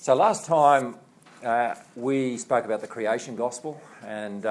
So last time we spoke about the creation gospel, and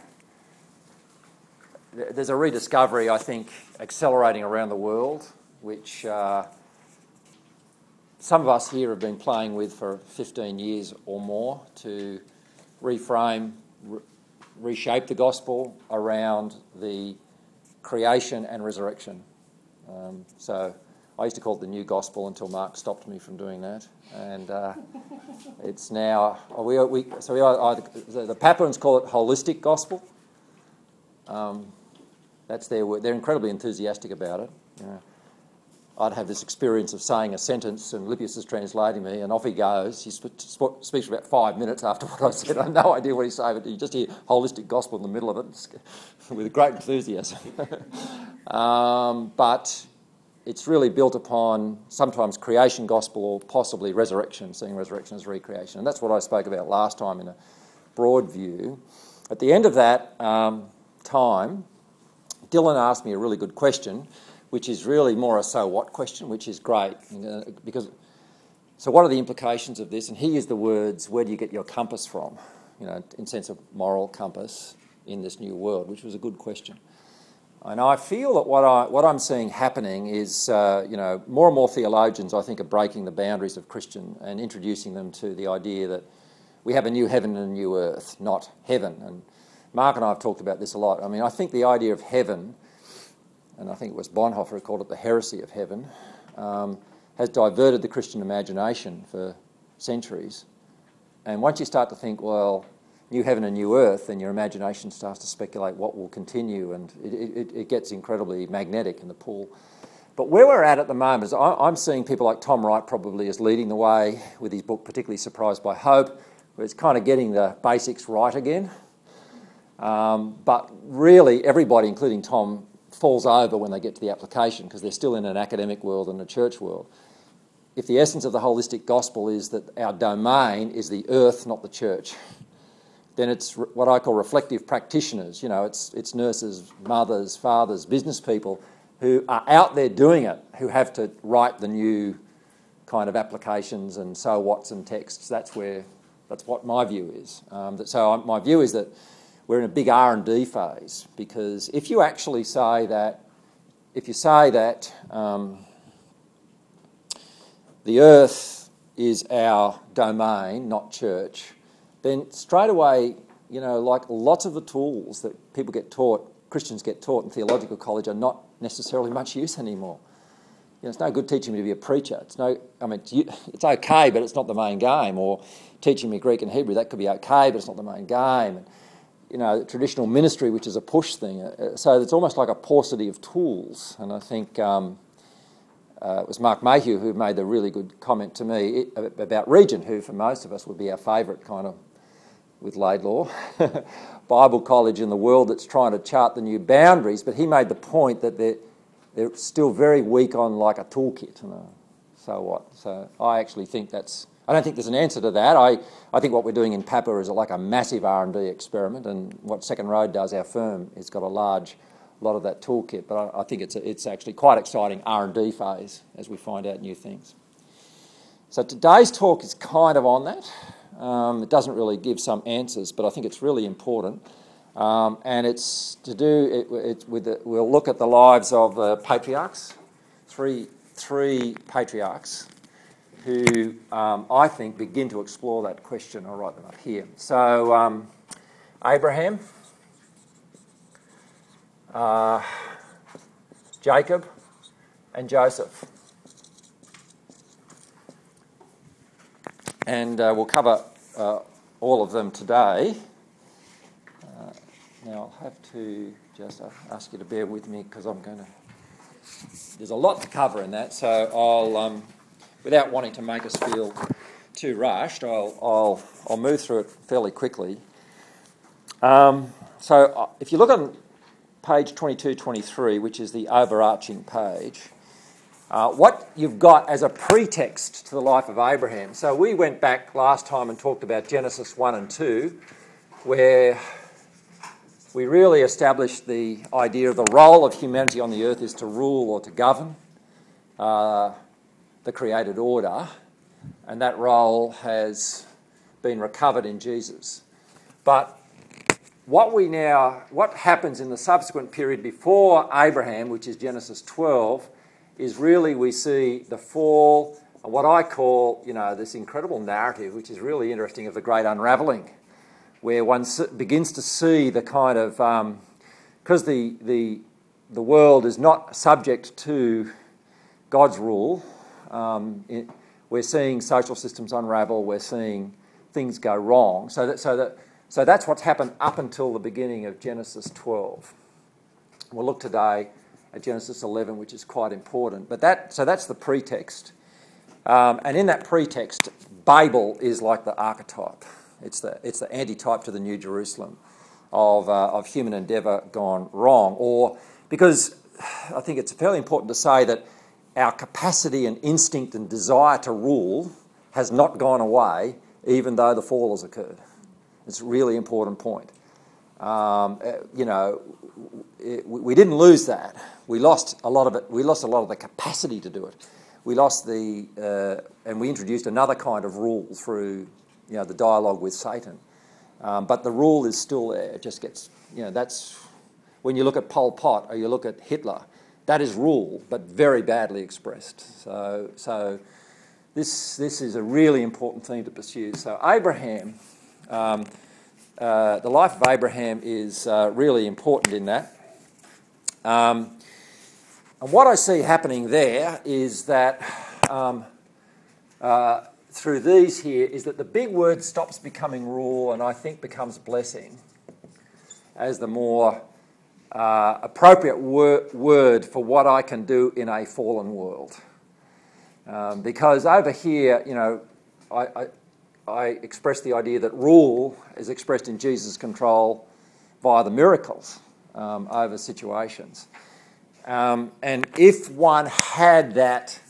there's a rediscovery, I think, accelerating around the world, which some of us here have been playing with for 15 years or more to reframe, reshape the gospel around the creation and resurrection. So I used to call it the new gospel until Mark stopped me from doing that, and it's now the Papuans call it holistic gospel. That's their word. They're incredibly enthusiastic about it. You know, I'd have this experience of saying a sentence and Lippius is translating me, and off he goes. He speaks for about 5 minutes after what I said. I have no idea what he's saying, but you just hear holistic gospel in the middle of it with great enthusiasm. But it's really built upon sometimes creation gospel or possibly resurrection, seeing resurrection as recreation. And that's what I spoke about last time in a broad view. At the end of that time, Dylan asked me a really good question, which is really more a so what question, which is great. So what are the implications of this? And he used the words, where do you get your compass from? You know, in sense of moral compass in this new world, which was a good question. And I feel that what I'm seeing happening is, more and more theologians, I think, are breaking the boundaries of Christian and introducing them to the idea that we have a new heaven and a new earth, not heaven. And Mark and I have talked about this a lot. I mean, I think the idea of heaven, and I think it was Bonhoeffer who called it the heresy of heaven, has diverted the Christian imagination for centuries. And once you start to think, well, new heaven and new earth, then your imagination starts to speculate what will continue, and it gets incredibly magnetic in the pull. But where we're at the moment is I'm seeing people like Tom Wright probably as leading the way with his book, particularly Surprised by Hope, where it's kind of getting the basics right again. But really everybody, including Tom, falls over when they get to the application because they're still in an academic world and a church world. If the essence of the holistic gospel is that our domain is the earth, not the church, then it's what I call reflective practitioners. You know, it's nurses, mothers, fathers, business people who are out there doing it, who have to write the new kind of applications and so whats and texts. That's what my view is. My view is that we're in a big R&D phase, because if you actually say that, the earth is our domain, not church, then straight away, like lots of the tools that people get taught, Christians get taught in theological college, are not necessarily much use anymore. It's no good teaching me to be a preacher. It's okay, but it's not the main game. Or teaching me Greek and Hebrew, that could be okay, but it's not the main game. And, traditional ministry, which is a push thing. So it's almost like a paucity of tools. And I think it was Mark Mayhew who made the really good comment to me about Regent, who for most of us would be our favourite kind of, with Laidlaw, Bible college in the world that's trying to chart the new boundaries. But he made the point that they're still very weak on like a toolkit. So what? So I actually think I don't think there's an answer to that. I think what we're doing in Papua is like a massive R&D experiment, and what Second Road does, our firm, has got a lot of that toolkit. But I think it's actually quite exciting R&D phase as we find out new things. So today's talk is kind of on that. It doesn't really give some answers, but I think it's really important. And it's to do it with we'll look at the lives of the patriarchs, three patriarchs, who I think begin to explore that question. I'll write them up here. So Abraham, Jacob, and Joseph. And we'll cover all of them today. Now I'll have to just ask you to bear with me because there's a lot to cover in that. So I'll, without wanting to make us feel too rushed, I'll move through it fairly quickly. So if you look on page 22-23, which is the overarching page, what you've got as a pretext to the life of Abraham. So we went back last time and talked about Genesis 1 and 2, where we really established the idea of the role of humanity on the earth is to rule or to govern the created order. and that role has been recovered in Jesus. But what happens in the subsequent period before Abraham, which is Genesis 12, is really we see the fall, what I call, this incredible narrative, which is really interesting, of the great unravelling, where one begins to see the kind of, because the world is not subject to God's rule, we're seeing social systems unravel, we're seeing things go wrong. So that's what's happened up until the beginning of Genesis 12. We'll look today at Genesis 11, which is quite important. But that's the pretext. And in that pretext, Babel is like the archetype. It's the antitype to the New Jerusalem of human endeavour gone wrong. Or because I think it's fairly important to say that our capacity and instinct and desire to rule has not gone away, even though the fall has occurred. It's a really important point. We didn't lose that. We lost a lot of it. We lost a lot of the capacity to do it. We lost and we introduced another kind of rule through, the dialogue with Satan. But the rule is still there. It just gets, that's when you look at Pol Pot or you look at Hitler, that is rule, but very badly expressed. So this is a really important thing to pursue. So Abraham. The life of Abraham is really important in that. And what I see happening there is that through these here is that the big word stops becoming rule and I think becomes blessing as the more appropriate word for what I can do in a fallen world. Because over here, I express the idea that rule is expressed in Jesus' control via the miracles over situations. And if one had that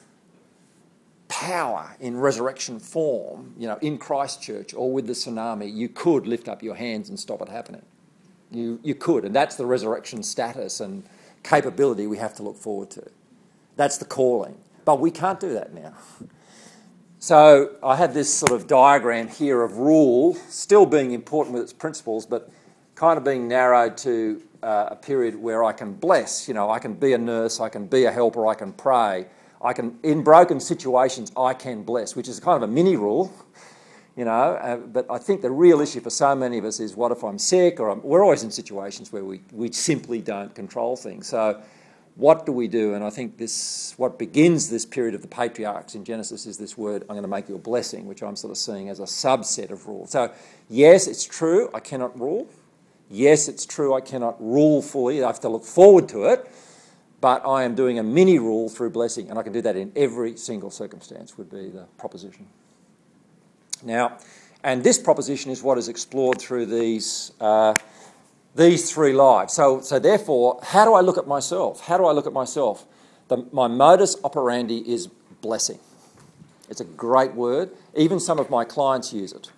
power in resurrection form, in Christchurch or with the tsunami, you could lift up your hands and stop it happening. You could, and that's the resurrection status and capability we have to look forward to. That's the calling. But we can't do that now. So I had this sort of diagram here of rule still being important with its principles, but kind of being narrowed to a period where I can bless. I can be a nurse, I can be a helper, I can pray. In broken situations, I can bless, which is kind of a mini rule, but I think the real issue for so many of us is what if I'm sick, or we're always in situations where we simply don't control things. So what do we do? And I think what begins this period of the patriarchs in Genesis is this word, I'm going to make you a blessing, which I'm sort of seeing as a subset of rule. So yes, it's true, I cannot rule. Yes, it's true, I cannot rule fully. I have to look forward to it. But I am doing a mini rule through blessing, and I can do that in every single circumstance, would be the proposition. Now, and this proposition is what is explored through these three lives. So therefore, how do I look at myself? How do I look at myself? My modus operandi is blessing. It's a great word. Even some of my clients use it.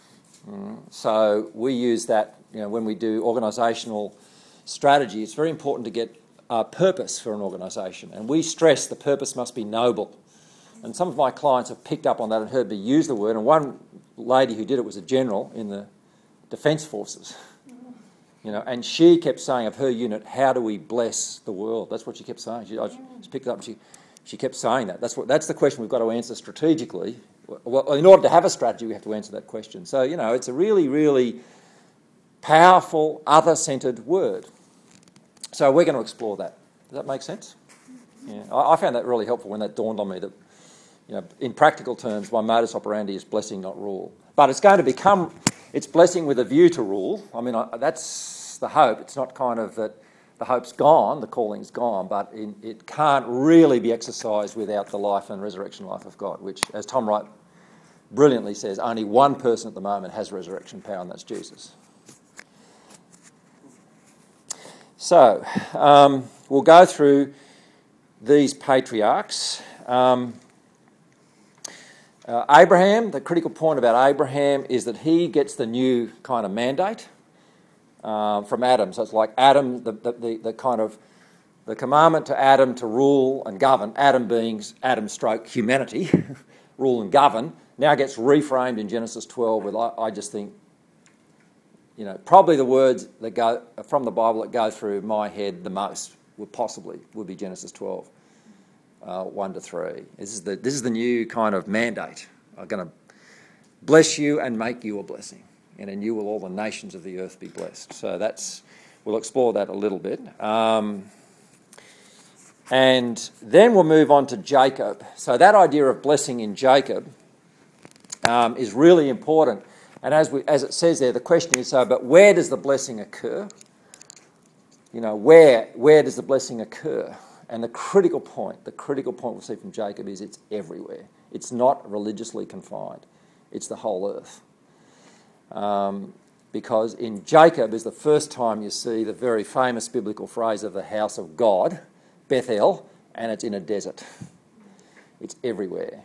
So we use that, when we do organisational strategy. It's very important to get a purpose for an organisation. And we stress the purpose must be noble. And some of my clients have picked up on that and heard me use the word. And one lady who did it was a general in the Defence Forces. And she kept saying of her unit, how do we bless the world? That's what she kept saying. I just picked it up and she kept saying that. That's the question we've got to answer strategically. Well, in order to have a strategy, we have to answer that question. So, it's a really, really powerful, other-centred word. So we're going to explore that. Does that make sense? Yeah. I found that really helpful when that dawned on me that, in practical terms, my modus operandi is blessing, not rule. But it's going to become, it's blessing with a view to rule. I mean, that's the hope. It's not kind of that the hope's gone, the calling's gone, but it can't really be exercised without the life and resurrection life of God, which, as Tom Wright brilliantly says, only one person at the moment has resurrection power, and that's Jesus. So, we'll go through these patriarchs. Abraham, the critical point about Abraham is that he gets the new kind of mandate from Adam. So it's like Adam, the kind of the commandment to Adam to rule and govern, Adam being Adam stroke humanity, rule and govern, now gets reframed in Genesis 12 with, I just think, probably the words that go from the Bible that go through my head the most would be Genesis 12, 1 to 3. This is the new kind of mandate. I'm going to bless you and make you a blessing, and in you will all the nations of the earth be blessed. So we'll explore that a little bit. And then we'll move on to Jacob. So that idea of blessing in Jacob is really important. And as it says there, the question is, but where does the blessing occur? Where does the blessing occur? And the critical point we'll see from Jacob is it's everywhere. It's not religiously confined. It's the whole earth. Because in Jacob is the first time you see the very famous biblical phrase of the house of God, Bethel, and it's in a desert. It's everywhere.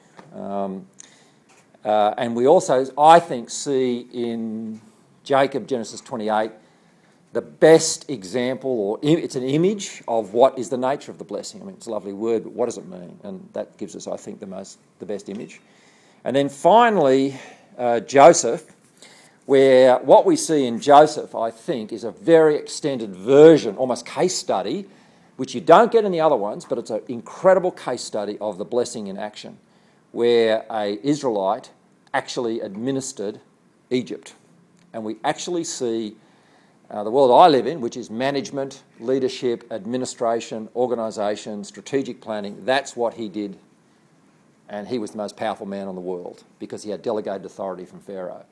And we also, I think, see in Jacob, Genesis 28, the best example, or it's an image of what is the nature of the blessing. I mean, it's a lovely word, but what does it mean? And that gives us, I think, the best image. And then finally, Joseph, where what we see in Joseph, I think, is a very extended version, almost case study, which you don't get in the other ones, but it's an incredible case study of the blessing in action, where an Israelite actually administered Egypt. And we actually see the world I live in, which is management, leadership, administration, organisation, strategic planning. That's what he did. And he was the most powerful man in the world because he had delegated authority from Pharaoh.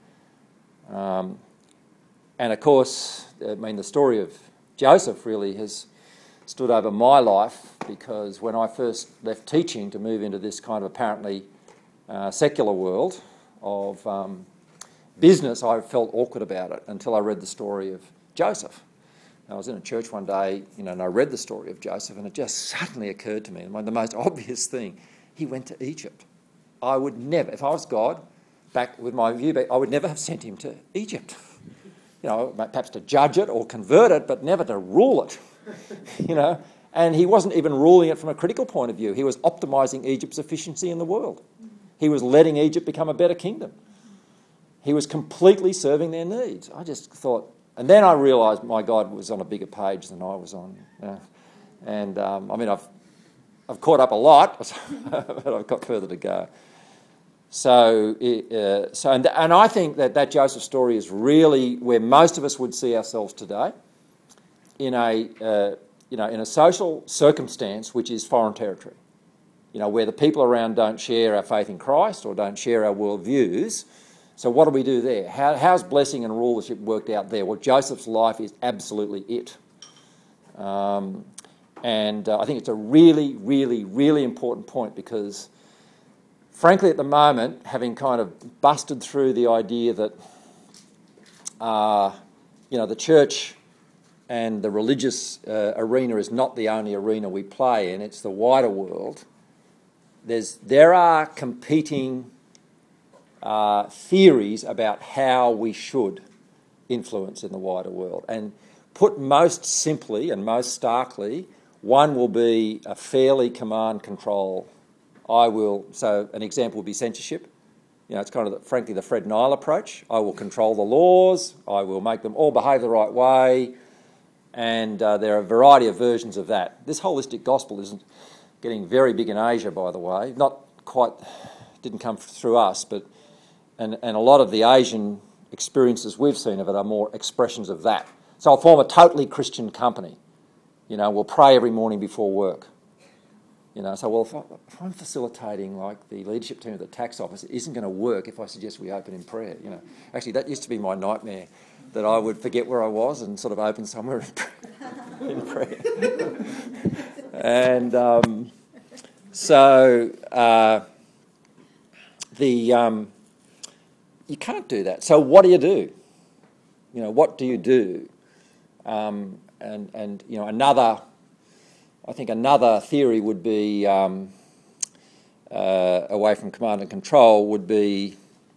And of course, the story of Joseph really has stood over my life, because when I first left teaching to move into this kind of apparently secular world of business, I felt awkward about it until I read the story of Joseph. I was in a church one day, and I read the story of Joseph, and it just suddenly occurred to me, the most obvious thing, he went to Egypt. I would never, if I was God, back with my view back, I would never have sent him to Egypt. Perhaps to judge it or convert it, but never to rule it. And he wasn't even ruling it from a critical point of view. He was optimising Egypt's efficiency in the world. He was letting Egypt become a better kingdom. He was completely serving their needs. I just thought, and then I realised my God was on a bigger page than I was on. And I've caught up a lot, but I've got further to go. And I think that Joseph story is really where most of us would see ourselves today, in a social circumstance which is foreign territory, where the people around don't share our faith in Christ or don't share our worldviews. So what do we do there? How's blessing and rulership worked out there? Well, Joseph's life is absolutely it. And I think it's a really, really, really important point, because frankly at the moment, having kind of busted through the idea that the church and the religious arena is not the only arena we play in, it's the wider world. There are competing theories about how we should influence in the wider world. And put most simply and most starkly, one will be a fairly command control. So an example would be censorship. It's kind of, frankly, the Fred Nile approach. I will control the laws, I will make them all behave the right way, and there are a variety of versions of that. This holistic gospel isn't getting very big in Asia, by the way. Not quite, didn't come through us, but and a lot of the Asian experiences we've seen of it are more expressions of that. So I'll form a totally Christian company. We'll pray every morning before work. So if I'm facilitating like the leadership team of the tax office, it isn't going to work if I suggest we open in prayer. Actually, that used to be my nightmare, that I would forget where I was and sort of open somewhere in prayer. And you can't do that. So what do you do? What do you do? Another theory would be, away from command and control, would be,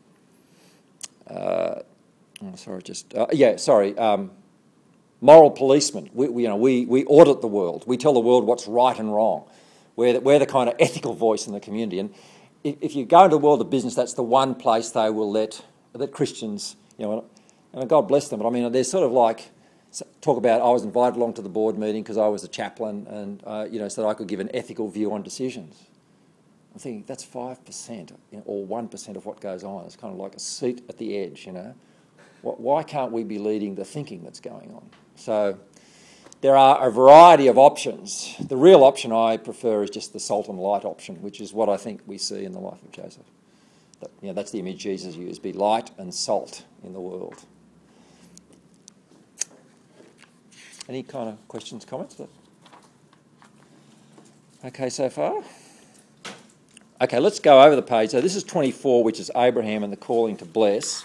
moral policemen. We audit the world. We tell the world what's right and wrong. We're the kind of ethical voice in the community. if you go into the world of business, that's the one place they will let Christians, and God bless them, but I mean, they're sort of like, talk about, I was invited along to the board meeting because I was a chaplain and, so that I could give an ethical view on decisions. I'm thinking, that's 5%, or 1% of what goes on. It's kind of like a seat at the edge, Why can't we be leading the thinking that's going on? So there are a variety of options. The real option I prefer is just the salt and light option, which is what I think we see in the life of Joseph. That's the image Jesus used, be light and salt in the world. Any kind of questions, comments? Okay, so far? Okay, let's go over the page. So this is 24, which is Abraham and the calling to bless.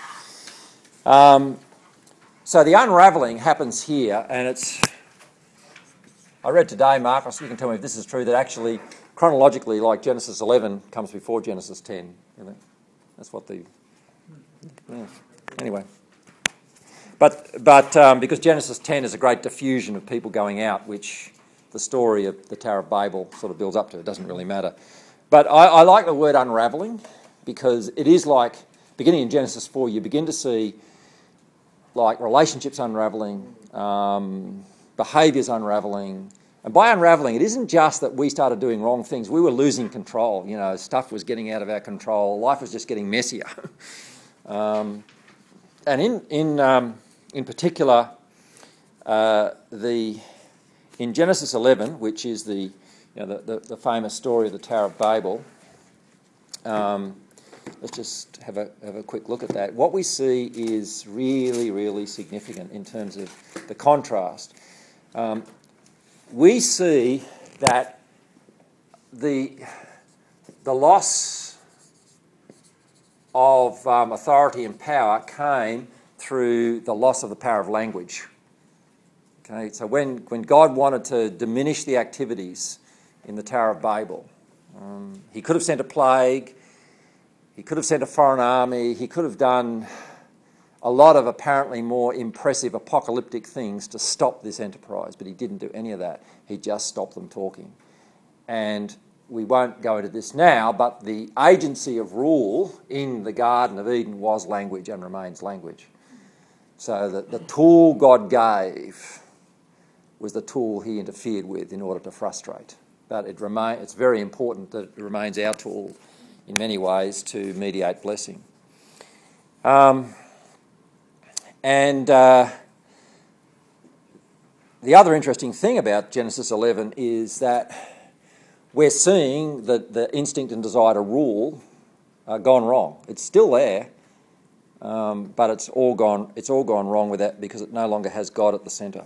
So the unravelling happens here, and it's... I read today, Marcus, you can tell me if this is true, that actually, chronologically, like Genesis 11 comes before Genesis 10. That's what the... Yeah. Anyway. But because Genesis 10 is a great diffusion of people going out, which the story of the Tower of Babel sort of builds up to, it doesn't really matter. But I like the word unravelling because it is like, beginning in Genesis 4, you begin to see like relationships unravelling, behaviours unravelling. And by unravelling, it isn't just that we started doing wrong things. We were losing control. Stuff was getting out of our control. Life was just getting messier. And in particular, in Genesis 11, which is the famous story of the Tower of Babel, let's just have a quick look at that. What we see is really, really significant in terms of the contrast. We see that the loss of authority and power came through the loss of the power of language. Okay, so when God wanted to diminish the activities in the Tower of Babel, he could have sent a plague, he could have sent a foreign army, he could have done a lot of apparently more impressive apocalyptic things to stop this enterprise, but he didn't do any of that. He just stopped them talking. And we won't go into this now, but the agency of rule in the Garden of Eden was language and remains language. So the tool God gave was the tool he interfered with in order to frustrate. But it's very important that it remains our tool in many ways to mediate blessing. The other interesting thing about Genesis 11 is that we're seeing the instinct and desire to rule gone wrong. It's still there, but it's all gone wrong with that because it no longer has God at the centre.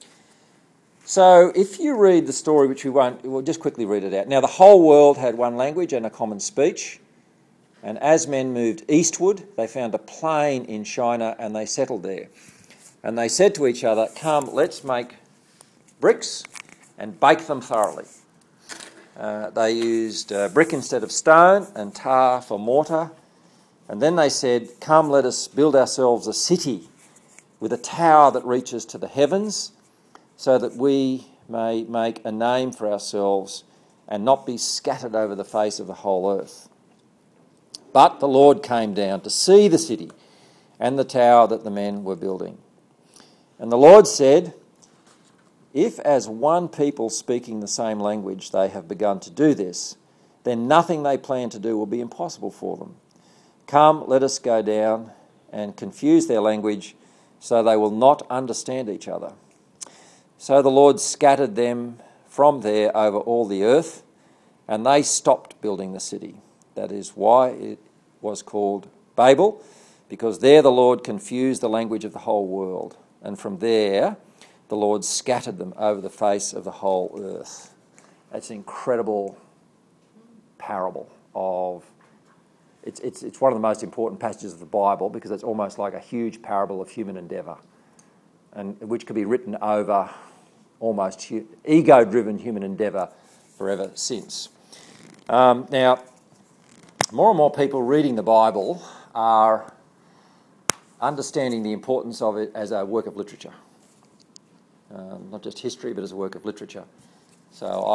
So if you read the story, which we'll just quickly read it out. Now the whole world had one language and a common speech, and as men moved eastward, they found a plain in Shinar and they settled there. And they said to each other, "Come, let's make bricks and bake them thoroughly." They used brick instead of stone and tar for mortar. And then they said, "Come, let us build ourselves a city with a tower that reaches to the heavens, so that we may make a name for ourselves and not be scattered over the face of the whole earth." But the Lord came down to see the city and the tower that the men were building. And the Lord said, "If as one people speaking the same language they have begun to do this, then nothing they plan to do will be impossible for them. Come, let us go down and confuse their language so they will not understand each other." So the Lord scattered them from there over all the earth, and they stopped building the city. That is why it was called Babel, because there the Lord confused the language of the whole world. And from there, the Lord scattered them over the face of the whole earth. That's an incredible parable of... It's one of the most important passages of the Bible because it's almost like a huge parable of human endeavour, and which could be written over almost ego-driven human endeavour forever since. Now, more and more people reading the Bible are understanding the importance of it as a work of literature. Not just history, but as a work of literature. So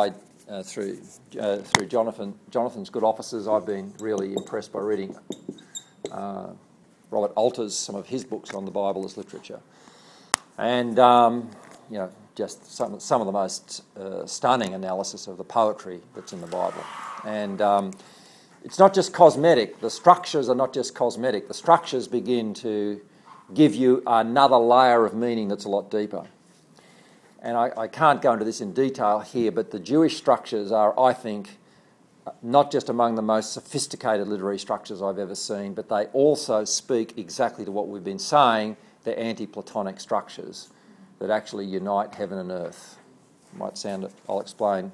through Jonathan's good offices, I've been really impressed by reading Robert Alter's, some of his books on the Bible as literature. And, just some of the most stunning analysis of the poetry that's in the Bible. And it's not just cosmetic. The structures are not just cosmetic. The structures begin to give you another layer of meaning that's a lot deeper. And I can't go into this in detail here, but the Jewish structures are, I think, not just among the most sophisticated literary structures I've ever seen, but they also speak exactly to what we've been saying, they're anti-Platonic structures that actually unite heaven and earth. Might sound, I'll explain.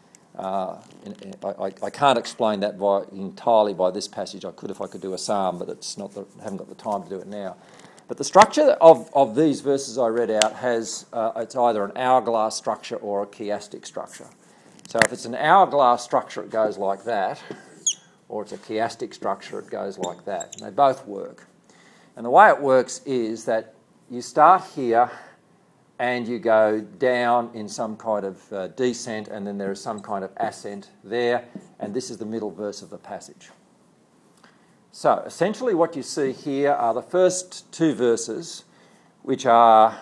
I can't explain that entirely by this passage. I could if I could do a psalm, but I haven't got the time to do it now. But the structure of these verses I read out has, it's either an hourglass structure or a chiastic structure. So if it's an hourglass structure, it goes like that, or it's a chiastic structure, it goes like that. And they both work. And the way it works is that you start here and you go down in some kind of descent, and then there is some kind of ascent there, and this is the middle verse of the passage. So essentially what you see here are the first two verses, which are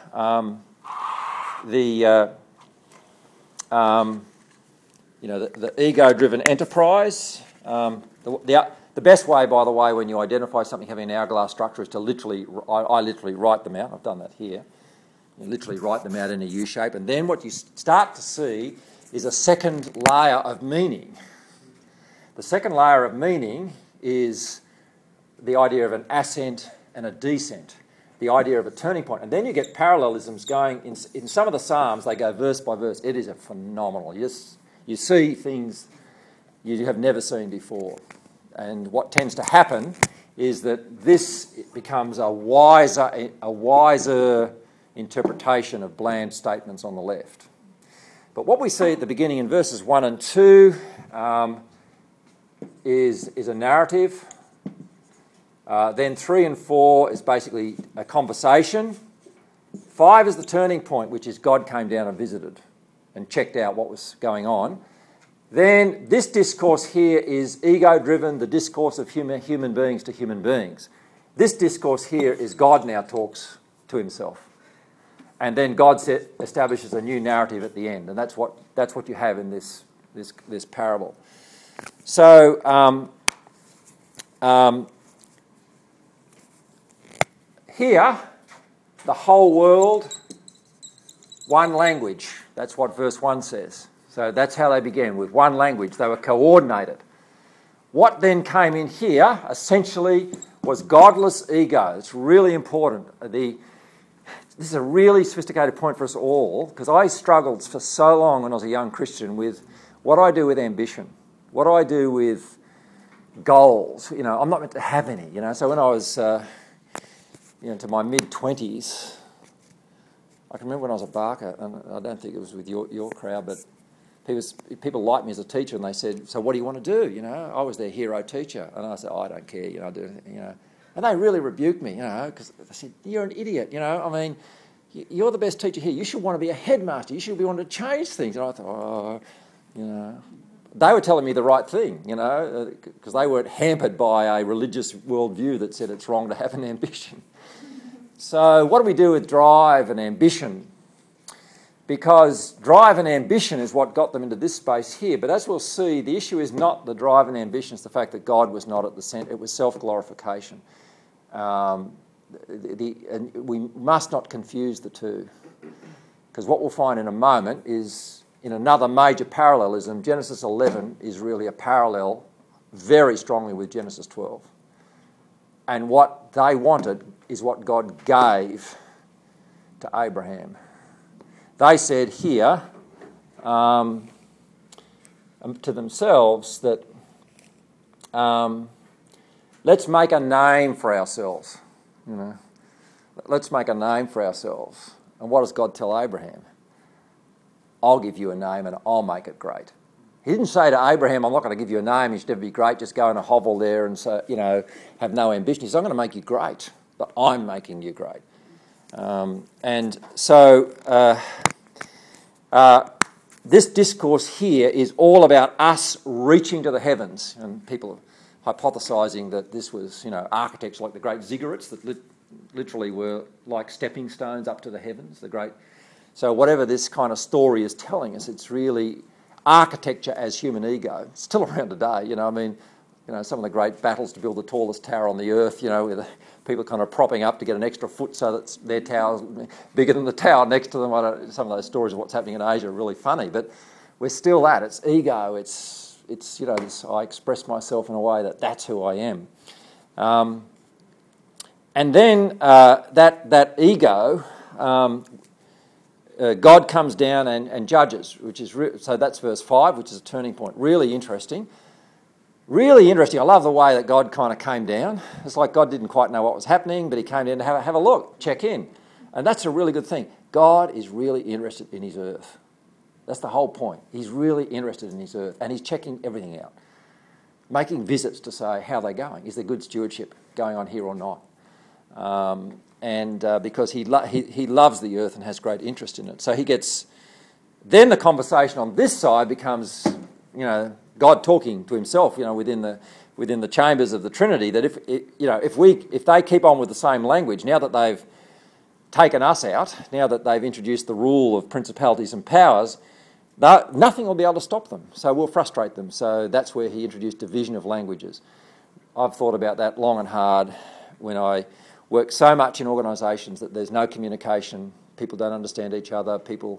the ego-driven enterprise. The best way, by the way, when you identify something having an hourglass structure is to literally, I literally write them out. I've done that here. You literally write them out in a U shape, and then what you start to see is a second layer of meaning. The second layer of meaning is the idea of an ascent and a descent, the idea of a turning point. And then you get parallelisms going. In some of the Psalms, they go verse by verse. It is a phenomenal. You see things you have never seen before. And what tends to happen is that this becomes a wiser interpretation of bland statements on the left. But what we see at the beginning in verses 1 and 2 is a narrative. Then 3 and 4 is basically a conversation. 5 is the turning point, which is God came down and visited and checked out what was going on. Then this discourse here is ego-driven, the discourse of human beings to human beings. This discourse here is God now talks to himself. And then God establishes a new narrative at the end, and that's what you have in this parable. So here, the whole world, one language. That's what verse 1 says. So that's how they began, with one language. They were coordinated. What then came in here, essentially, was godless ego. It's really important. This is a really sophisticated point for us all, because I struggled for so long when I was a young Christian with what do I do with ambition? What do I do with goals? I'm not meant to have any. So when I was to my mid-20s, I can remember when I was at Barker, and I don't think it was with your crowd, but people liked me as a teacher, and they said, "So what do you want to do?" I was their hero teacher, and I said, "I don't care, And they really rebuked me, because they said, "You're an idiot, you're the best teacher here. You should want to be a headmaster. You should be wanting to change things." And I thought, they were telling me the right thing, because they weren't hampered by a religious worldview that said it's wrong to have an ambition. So what do we do with drive and ambition? Because drive and ambition is what got them into this space here. But as we'll see, the issue is not the drive and ambition, it's the fact that God was not at the centre. It was self-glorification. And we must not confuse the two. Because what we'll find in a moment is, in another major parallelism, Genesis 11 is really a parallel very strongly with Genesis 12. And what they wanted is what God gave to Abraham. They said here to themselves that let's make a name for ourselves. Let's make a name for ourselves. And what does God tell Abraham? I'll give you a name and I'll make it great. He didn't say to Abraham, I'm not going to give you a name, you should never be great, just go in a hovel there and have no ambition. He said, I'm going to make you great, but I'm making you great. this discourse here is all about us reaching to the heavens, and people are hypothesising that this was, architects like the great ziggurats that literally were like stepping stones up to the heavens. So whatever this kind of story is telling us, it's really architecture as human ego. It's still around today, some of the great battles to build the tallest tower on the earth, with people kind of propping up to get an extra foot so that their tower's bigger than the tower next to them. Some of those stories of what's happening in Asia are really funny, but we're still that. It's ego. It's I express myself in a way that's who I am. And then that ego, God comes down and judges, so that's verse 5, which is a turning point. Really interesting. Really interesting. I love the way that God kind of came down. It's like God didn't quite know what was happening, but he came down to have a look, check in. And that's a really good thing. God is really interested in his earth. That's the whole point. He's really interested in his earth, and he's checking everything out. Making visits to say, how are they going? Is there good stewardship going on here or not? Because he loves the earth and has great interest in it. So then the conversation on this side becomes, God talking to himself, within the chambers of the Trinity. That if they keep on with the same language, now that they've taken us out, now that they've introduced the rule of principalities and powers, nothing will be able to stop them. So we'll frustrate them. So that's where he introduced division of languages. I've thought about that long and hard when I work so much in organisations that there's no communication, people don't understand each other,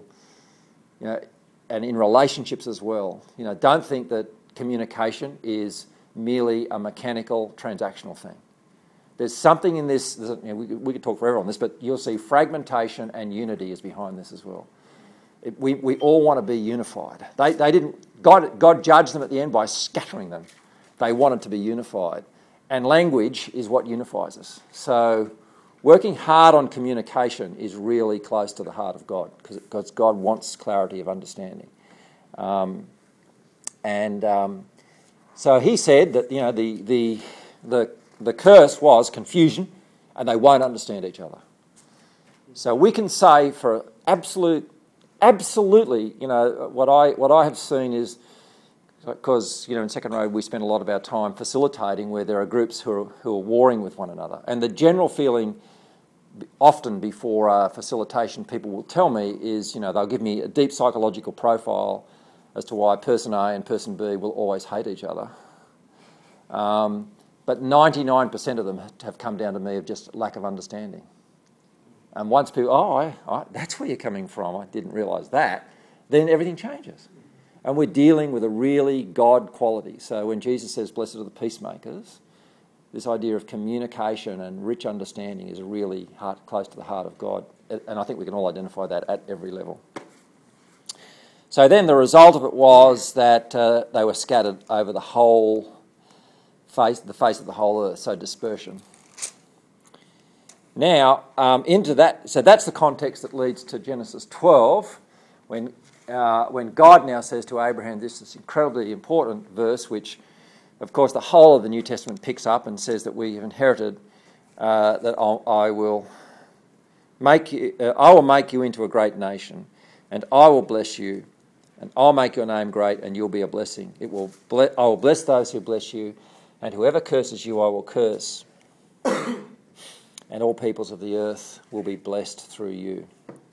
and in relationships as well. Don't think that communication is merely a mechanical, transactional thing. There's something in this, we could talk forever on this, but you'll see fragmentation and unity is behind this as well. We all want to be unified. God judged them at the end by scattering them. They wanted to be unified. And language is what unifies us. So working hard on communication is really close to the heart of God, because God wants clarity of understanding. So he said that the curse was confusion, and they won't understand each other. So we can say for absolutely, what I have seen is, because in Second Road we spend a lot of our time facilitating where there are groups who are warring with one another, and the general feeling often before facilitation people will tell me is, they'll give me a deep psychological profile as to why person A and person B will always hate each other. But 99% of them have come down to me of just lack of understanding. And once people, that's where you're coming from, I didn't realise that, then everything changes. And we're dealing with a really God quality. So when Jesus says, blessed are the peacemakers, this idea of communication and rich understanding is really close to the heart of God. And I think we can all identify that at every level. So then the result of it was that they were scattered over the face of the whole earth, so dispersion. Now, into that, so that's the context that leads to Genesis 12, when God now says to Abraham this incredibly important verse, which, of course, the whole of the New Testament picks up and says that we have inherited that I will make you into a great nation, and I will bless you, and I'll make your name great, and you'll be a blessing. I will bless those who bless you, and whoever curses you, I will curse. And all peoples of the earth will be blessed through you.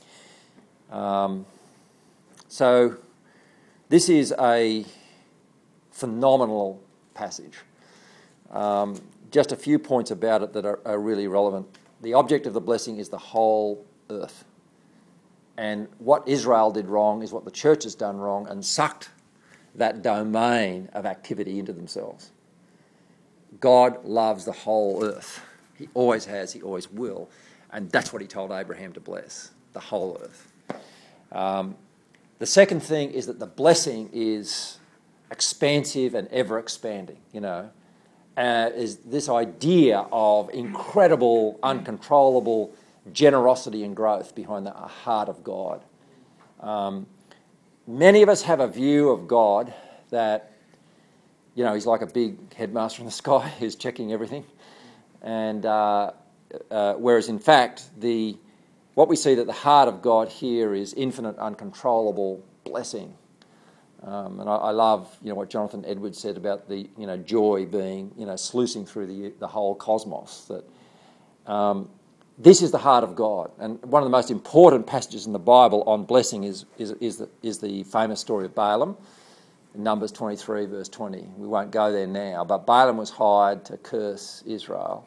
So this is a phenomenal passage. Just a few points about it that are really relevant. The object of the blessing is the whole earth. And what Israel did wrong is what the church has done wrong and sucked that domain of activity into themselves. God loves the whole earth. He always has, he always will. And that's what he told Abraham to bless, the whole earth. The second thing is that the blessing is expansive and ever expanding, is this idea of incredible, uncontrollable generosity and growth behind the heart of God. Many of us have a view of God that, he's like a big headmaster in the sky who's checking everything. And whereas in fact, what we see that the heart of God here is infinite, uncontrollable blessing And I love, what Jonathan Edwards said about the, joy being, sluicing through the whole cosmos. That this is the heart of God. And one of the most important passages in the Bible on blessing is the famous story of Balaam, in Numbers 23, verse 20. We won't go there now, but Balaam was hired to curse Israel.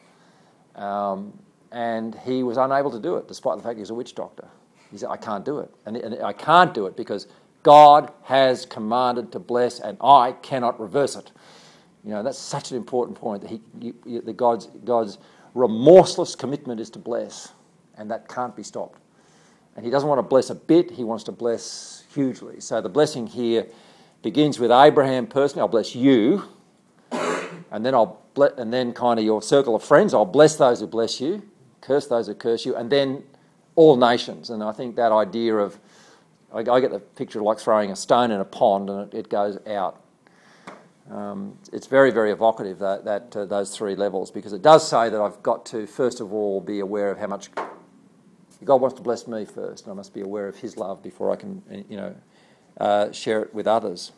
And he was unable to do it, despite the fact he was a witch doctor. He said, I can't do it. And I can't do it because God has commanded to bless and I cannot reverse it. That's such an important point, that God's remorseless commitment is to bless, and that can't be stopped. And he doesn't want to bless a bit, he wants to bless hugely. So the blessing here begins with Abraham personally. I'll bless you, and then kind of your circle of friends. I'll bless those who bless you, curse those who curse you, and then all nations. And I think that idea of, I get the picture of like throwing a stone in a pond and it goes out. It's very, very evocative, that those three levels, because it does say that I've got to, first of all, be aware of how much God wants to bless me first, and I must be aware of his love before I can, share it with others.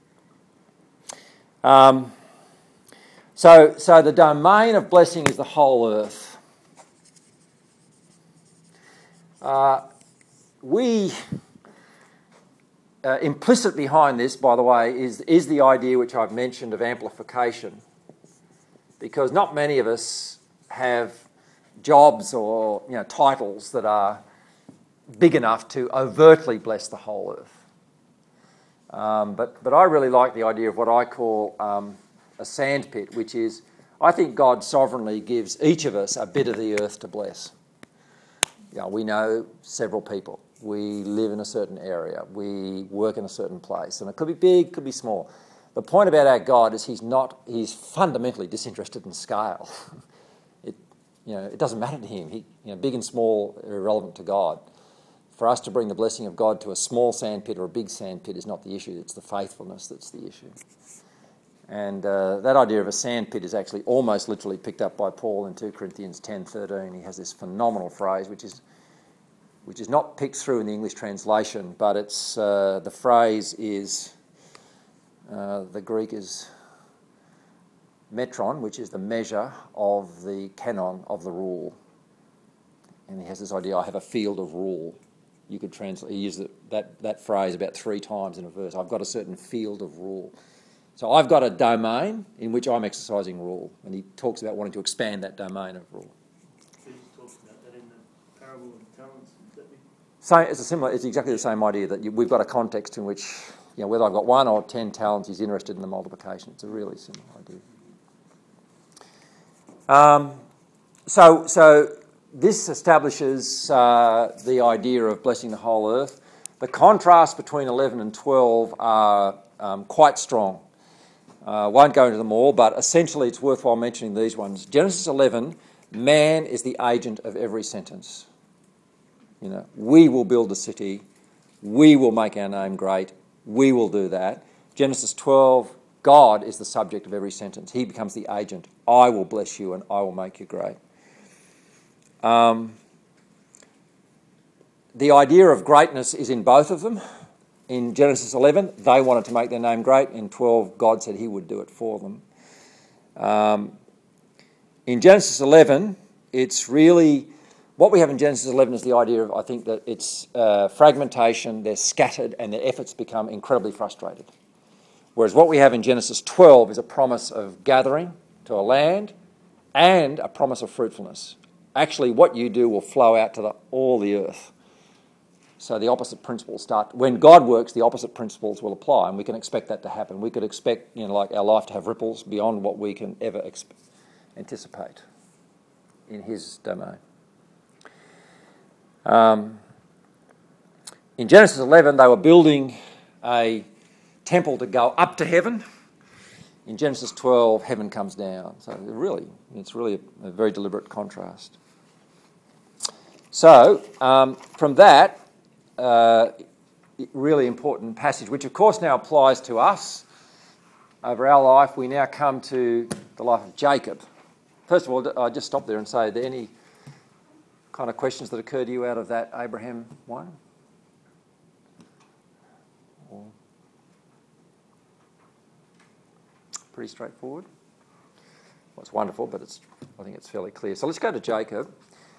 So the domain of blessing is the whole earth. Implicit behind this, by the way, is the idea which I've mentioned of amplification, because not many of us have jobs or titles that are big enough to overtly bless the whole earth. But I really like the idea of what I call a sandpit, which is, I think God sovereignly gives each of us a bit of the earth to bless. We know several people. We live in a certain area. We work in a certain place. And it could be big, could be small. The point about our God is he's fundamentally disinterested in scale. It doesn't matter to him. Big and small are irrelevant to God. For us to bring the blessing of God to a small sandpit or a big sandpit is not the issue. It's the faithfulness that's the issue. And that idea of a sandpit is actually almost literally picked up by Paul in 2 Corinthians 10:13. He has this phenomenal phrase, which is not picked through in the English translation, but it's the phrase is, the Greek is metron, which is the measure of the canon of the rule. And he has this idea, I have a field of rule. You could translate, he uses that phrase about 3 times in a verse. I've got a certain field of rule. So I've got a domain in which I'm exercising rule. And he talks about wanting to expand that domain of rule. Jesus talks about that in the parable of the talents. It's exactly the same idea that we've got a context in which, whether I've got 1 or 10 talents, he's interested in the multiplication. It's a really similar idea. So this establishes the idea of blessing the whole earth. The contrasts between 11 and 12 are quite strong. Won't go into them all, but essentially it's worthwhile mentioning these ones. Genesis 11, man is the agent of every sentence. We will build a city, we will make our name great, we will do that. Genesis 12, God is the subject of every sentence. He becomes the agent. I will bless you and I will make you great. The idea of greatness is in both of them. In Genesis 11, they wanted to make their name great. In 12, God said he would do it for them. In Genesis 11, it's really... What we have in Genesis 11 is the idea of, I think, that it's fragmentation, they're scattered, and their efforts become incredibly frustrated. Whereas what we have in Genesis 12 is a promise of gathering to a land and a promise of fruitfulness. Actually, what you do will flow out to all the earth. So the opposite principles start. When God works, the opposite principles will apply, and we can expect that to happen. We could expect, like our life to have ripples beyond what we can ever anticipate in his domain. In Genesis 11, they were building a temple to go up to heaven. In Genesis 12, heaven comes down. So it's really a very deliberate contrast. So from that, really important passage, which of course now applies to us over our life, we now come to the life of Jacob. First of all, I'll just stop there and say, are there any kind of questions that occur to you out of that Abraham one? pretty straightforward. Well, it's wonderful, but I think it's fairly clear. So let's go to Jacob.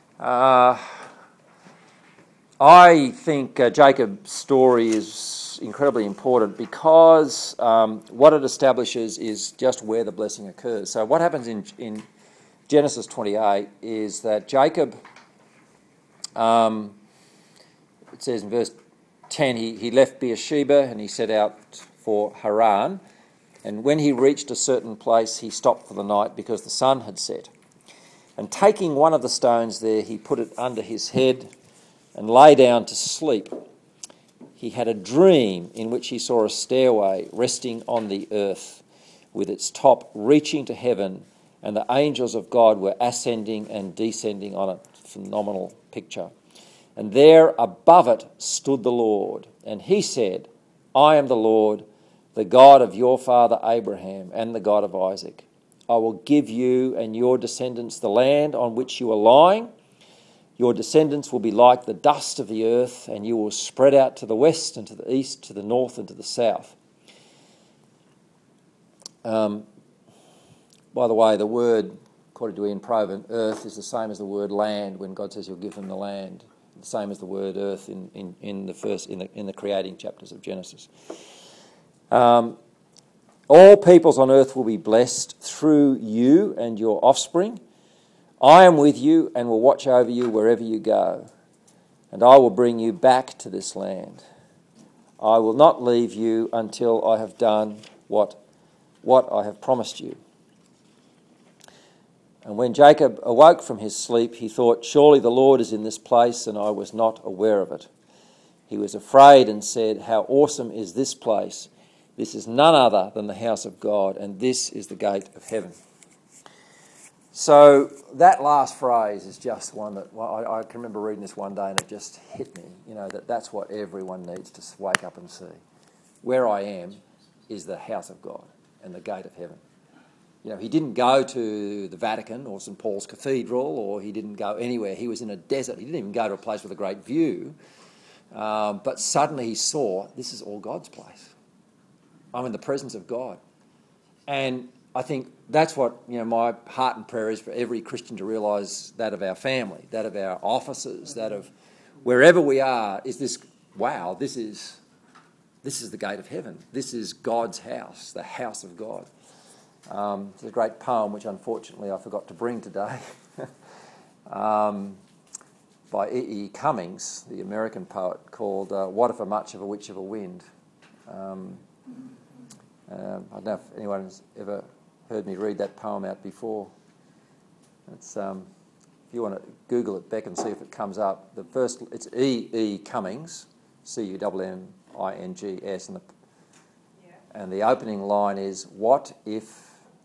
I think Jacob's story is incredibly important because what it establishes is just where the blessing occurs. So what happens in Genesis 28 is that Jacob, it says in verse 10, he left Beersheba and he set out for Haran. And when he reached a certain place, he stopped for the night because the sun had set. And taking one of the stones there, he put it under his head and lay down to sleep. He had a dream in which he saw a stairway resting on the earth, with its top reaching to heaven, and the angels of God were ascending and descending on it. Phenomenal picture. And there above it stood the Lord, and he said, I am the Lord, the God of your father Abraham and the God of Isaac. I will give you and your descendants the land on which you are lying. Your descendants will be like the dust of the earth, and you will spread out to the west and to the east, to the north and to the south. By the way, the word, according to Ian Provan, earth is the same as the word land when God says he'll give them the land. The same as the word earth in the creating chapters of Genesis. All peoples on earth will be blessed through you and your offspring. I am with you and will watch over you wherever you go, and I will bring you back to this land. I will not leave you until I have done what I have promised you. And when Jacob awoke from his sleep, he thought, surely the Lord is in this place, and I was not aware of it. He was afraid and said, how awesome is this place! This is none other than the house of God, and this is the gate of heaven. So that last phrase is just one that I can remember reading this one day and it just hit me, that's what everyone needs to wake up and see. Where I am is the house of God and the gate of heaven. He didn't go to the Vatican or St. Paul's Cathedral, or he didn't go anywhere. He was in a desert. He didn't even go to a place with a great view. But suddenly he saw, this is all God's place. I'm in the presence of God. And I think that's what, my heart and prayer is for every Christian to realise, that of our family, that of our offices, that of wherever we are, is this, wow, this is the gate of heaven. This is God's house, the house of God. It's a great poem, which unfortunately I forgot to bring today, by E.E. Cummings, the American poet, called What If a Much of a Witch of a Wind. I don't know if anyone's ever heard me read that poem out before. It's if you want to Google it, Beck, and see if it comes up. It's E.E. Cummings, Cummings, and the opening line is, what if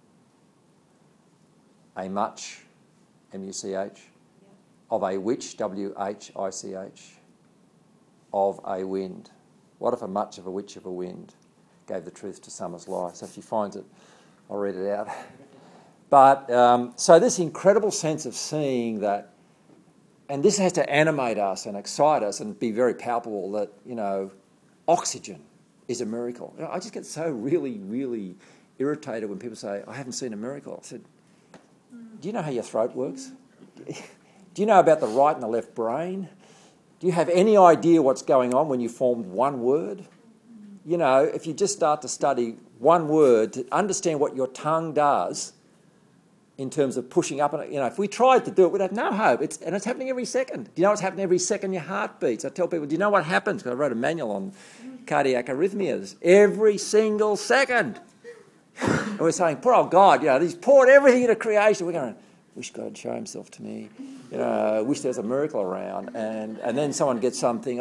a much, M-U-C-H, of a witch, W-H-I-C-H, of a wind. What if a much of a witch of a wind gave the truth to summer's life? So if she finds it, I'll read it out. But so this incredible sense of seeing that, and this has to animate us and excite us and be very palpable that, oxygen is a miracle. I just get so really, really irritated when people say, I haven't seen a miracle. I said, do you know how your throat works? Do you know about the right and the left brain? Do you have any idea what's going on when you formed one word? If you just start to study one word, to understand what your tongue does in terms of pushing up, and if we tried to do it, we'd have no hope. It's happening every second. Do you know what's happening every second? Your heart beats. I tell people, do you know what happens? Because I wrote a manual on cardiac arrhythmias. Every single second. And we're saying, poor old God, he's poured everything into creation. We're going, wish God would show himself to me. Wish there was a miracle around. And then someone gets something,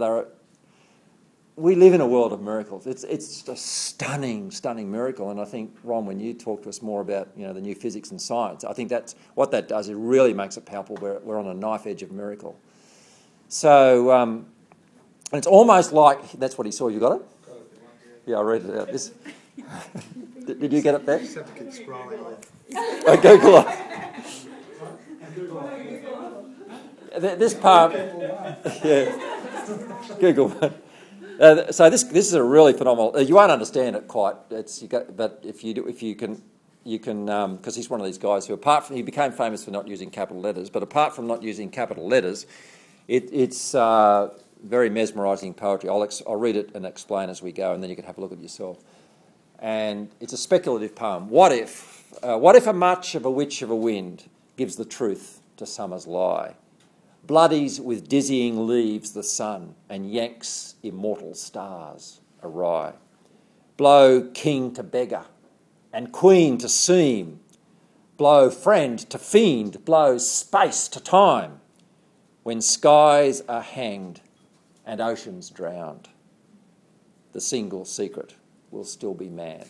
we live in a world of miracles. It's a stunning, stunning miracle. And I think, Ron, when you talk to us more about, the new physics and science, I think that's what that does. It really makes it palpable. We're on a knife edge of miracle. So, and it's almost like, that's what he saw. You got it? Yeah, I'll read it out. Did you get it there? Just have to keep scrolling. Google it. This poem, yeah, Google one. So this is a really phenomenal. You won't understand it quite. But if you do, if you can, because he's one of these guys who, apart from he became famous for not using capital letters, but apart from not using capital letters, it's very mesmerising poetry. I'll read it and explain as we go, and then you can have a look at it yourself. And it's a speculative poem. What if a much of a witch of a wind gives the truth to summer's lie? Bloodies with dizzying leaves the sun and yanks immortal stars awry. Blow king to beggar and queen to seem. Blow friend to fiend, blow space to time. When skies are hanged and oceans drowned, the single secret will still be man.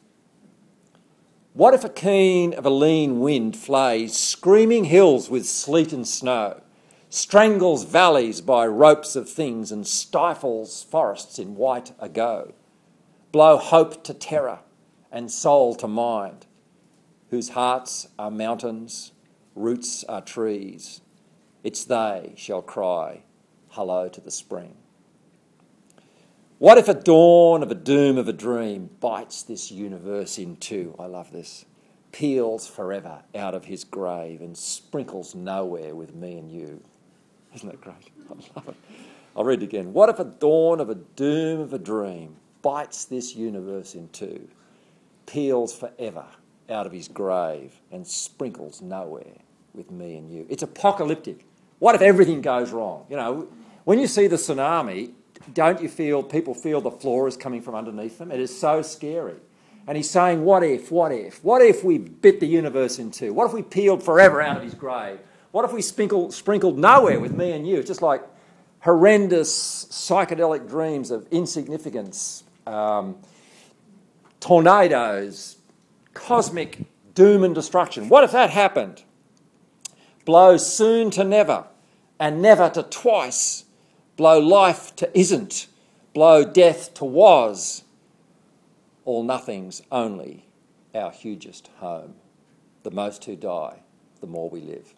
What if a keen of a lean wind flays screaming hills with sleet and snow, strangles valleys by ropes of things and stifles forests in white ago? Blow hope to terror and soul to mind, whose hearts are mountains, roots are trees. It's they shall cry, hello to the spring. What if a dawn of a doom of a dream bites this universe in two? I love this. Peels forever out of his grave and sprinkles nowhere with me and you. Isn't that great? I love it. I'll read it again. What if a dawn of a doom of a dream bites this universe in two, peels forever out of his grave and sprinkles nowhere with me and you? It's apocalyptic. What if everything goes wrong? You know, when you see the tsunami, don't you feel people feel the floor is coming from underneath them? It is so scary. And he's saying, what if? What if we bit the universe in two? What if we peeled forever out of his grave? What if we sprinkled nowhere with me and you? It's just like horrendous psychedelic dreams of insignificance, tornadoes, cosmic doom and destruction. What if that happened? Blow soon to never and never to twice. Blow life to isn't. Blow death to was. All nothings only our hugest home. The most who die, the more we live.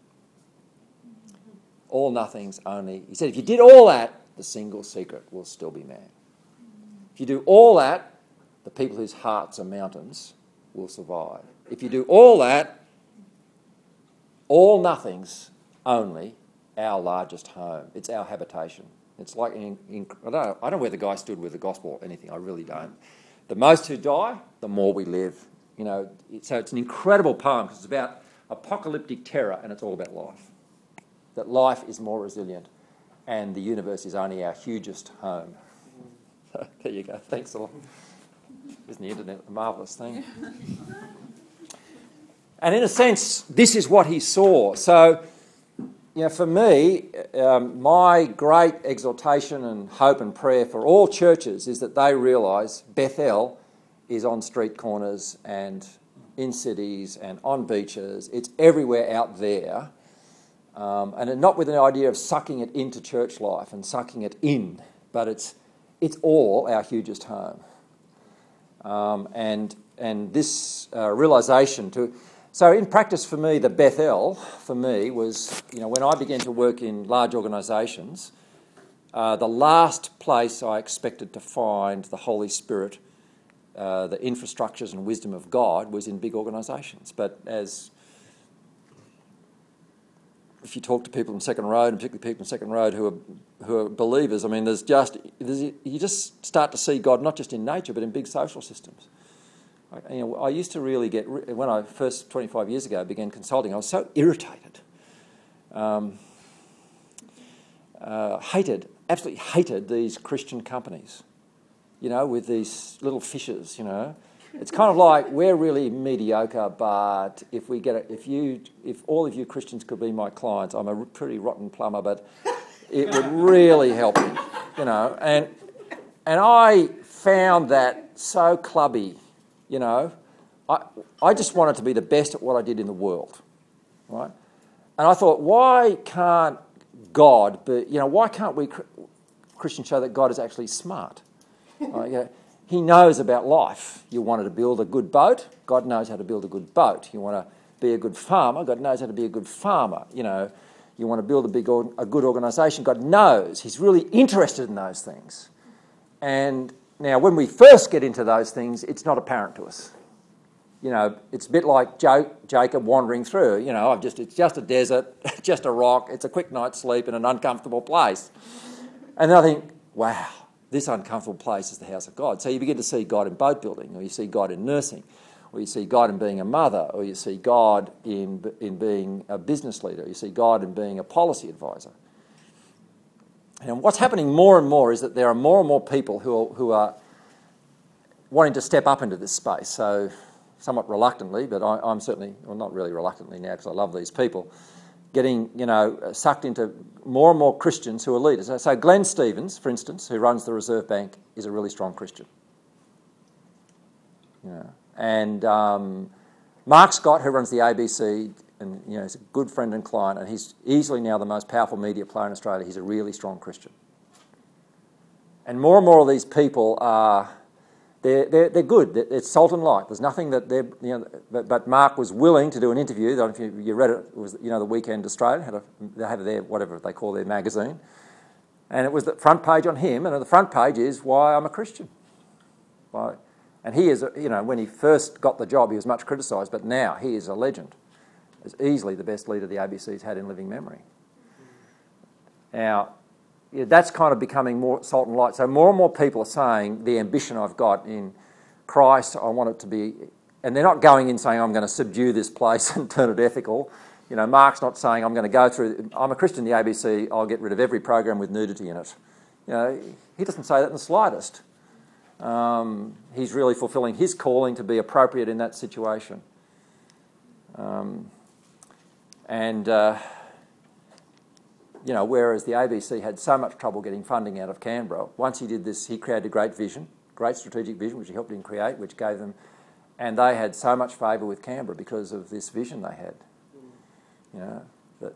All nothings only. He said, if you did all that, the single secret will still be man. If you do all that, the people whose hearts are mountains will survive. If you do all that, all nothings only our largest home. It's our habitation. It's like, I don't know where the guy stood with the gospel or anything. I really don't. The most who die, the more we live. You know, so it's an incredible poem because it's about apocalyptic terror and it's all about life. That life is more resilient and the universe is only our hugest home. So there you go. Thanks a lot. Isn't the internet a marvellous thing? And in a sense, this is what he saw. So, you know, for me, my great exhortation and hope and prayer for all churches is that they realise Bethel is on street corners and in cities and on beaches. It's everywhere out there. And not with an idea of sucking it into church life and sucking it in, but it's all our hugest home. And this realisation to... So in practice for me, the Bethel for me was, you know, when I began to work in large organisations, the last place I expected to find the Holy Spirit, the infrastructures and wisdom of God was in big organisations. But if you talk to people in Second Road, and particularly people in Second Road who are believers, I mean, you just start to see God not just in nature but in big social systems. You know, I used to really when I first 25 years ago began consulting, I was so irritated, absolutely hated these Christian companies, you know, with these little fishes, you know. It's kind of like we're really mediocre, but if all of you Christians could be my clients, I'm a pretty rotten plumber, but it would really help me, you know. And I found that so clubby, you know. I just wanted to be the best at what I did in the world, right? And I thought, why can't God be, you know, why can't we Christians show that God is actually smart? Right? You know, He knows about life. You wanted to build a good boat, God knows how to build a good boat. You want to be a good farmer, God knows how to be a good farmer. You know, you want to build a good organisation, God knows. He's really interested in those things. And now when we first get into those things, it's not apparent to us. You know, it's a bit like Jacob wandering through. You know, it's just a desert, just a rock. It's a quick night's sleep in an uncomfortable place. And then I think, wow, this uncomfortable place is the house of God. So you begin to see God in boat building, or you see God in nursing, or you see God in being a mother, or you see God in being a business leader, you see God in being a policy advisor. And what's happening more and more is that there are more and more people who are wanting to step up into this space. So somewhat reluctantly, but I'm certainly, well, not really reluctantly now because I love these people, getting, sucked into more and more Christians who are leaders. So Glenn Stevens, for instance, who runs the Reserve Bank, is a really strong Christian. And Mark Scott, who runs the ABC, and he's a good friend and client, and he's easily now the most powerful media player in Australia. He's a really strong Christian. And more of these people are, they're good. It's salt and light. There's nothing that they're, but Mark was willing to do an interview. I don't know if you read it. It was, the Weekend Australian they have their, whatever they call their magazine. And it was the front page on him, and on the front page is why I'm a Christian. Why? And he is, when he first got the job, he was much criticised, but now he is a legend. He's easily the best leader the ABC's had in living memory. Now, that's kind of becoming more salt and light. So more and more people are saying the ambition I've got in Christ, I want it to be, and they're not going in saying I'm going to subdue this place and turn it ethical. Mark's not saying I'm going to go through, I'm a Christian in the ABC, I'll get rid of every program with nudity in it. He doesn't say that in the slightest. He's really fulfilling his calling to be appropriate in that situation. Whereas the ABC had so much trouble getting funding out of Canberra, once he did this, he created a great vision, great strategic vision, which he helped him create, which gave them, and they had so much favour with Canberra because of this vision they had. That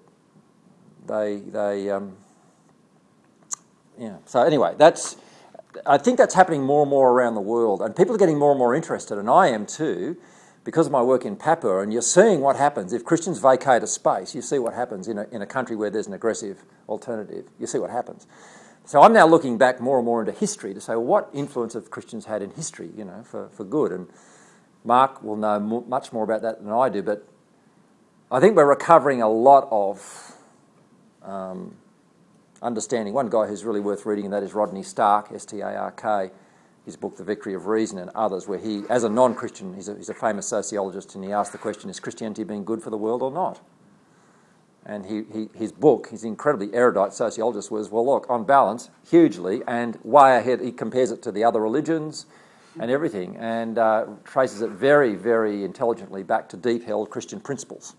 So anyway, I think that's happening more and more around the world, and people are getting more and more interested, and I am too, because of my work in Papua, and you're seeing what happens if Christians vacate a space. You see what happens in a country where there's an aggressive alternative. You see what happens. So I'm now looking back more and more into history to say, well, what influence have Christians had in history, for good? And Mark will know much more about that than I do, but I think we're recovering a lot of understanding. One guy who's really worth reading, and that is Rodney Stark, S-T-A-R-K, his book The Victory of Reason, and others, where he, as a non-Christian, he's a famous sociologist, and he asked the question, is Christianity being good for the world or not? And his book, his incredibly erudite sociologist, was, well, look, on balance, hugely, and way ahead. He compares it to the other religions and everything, and traces it very, very intelligently back to deep-held Christian principles.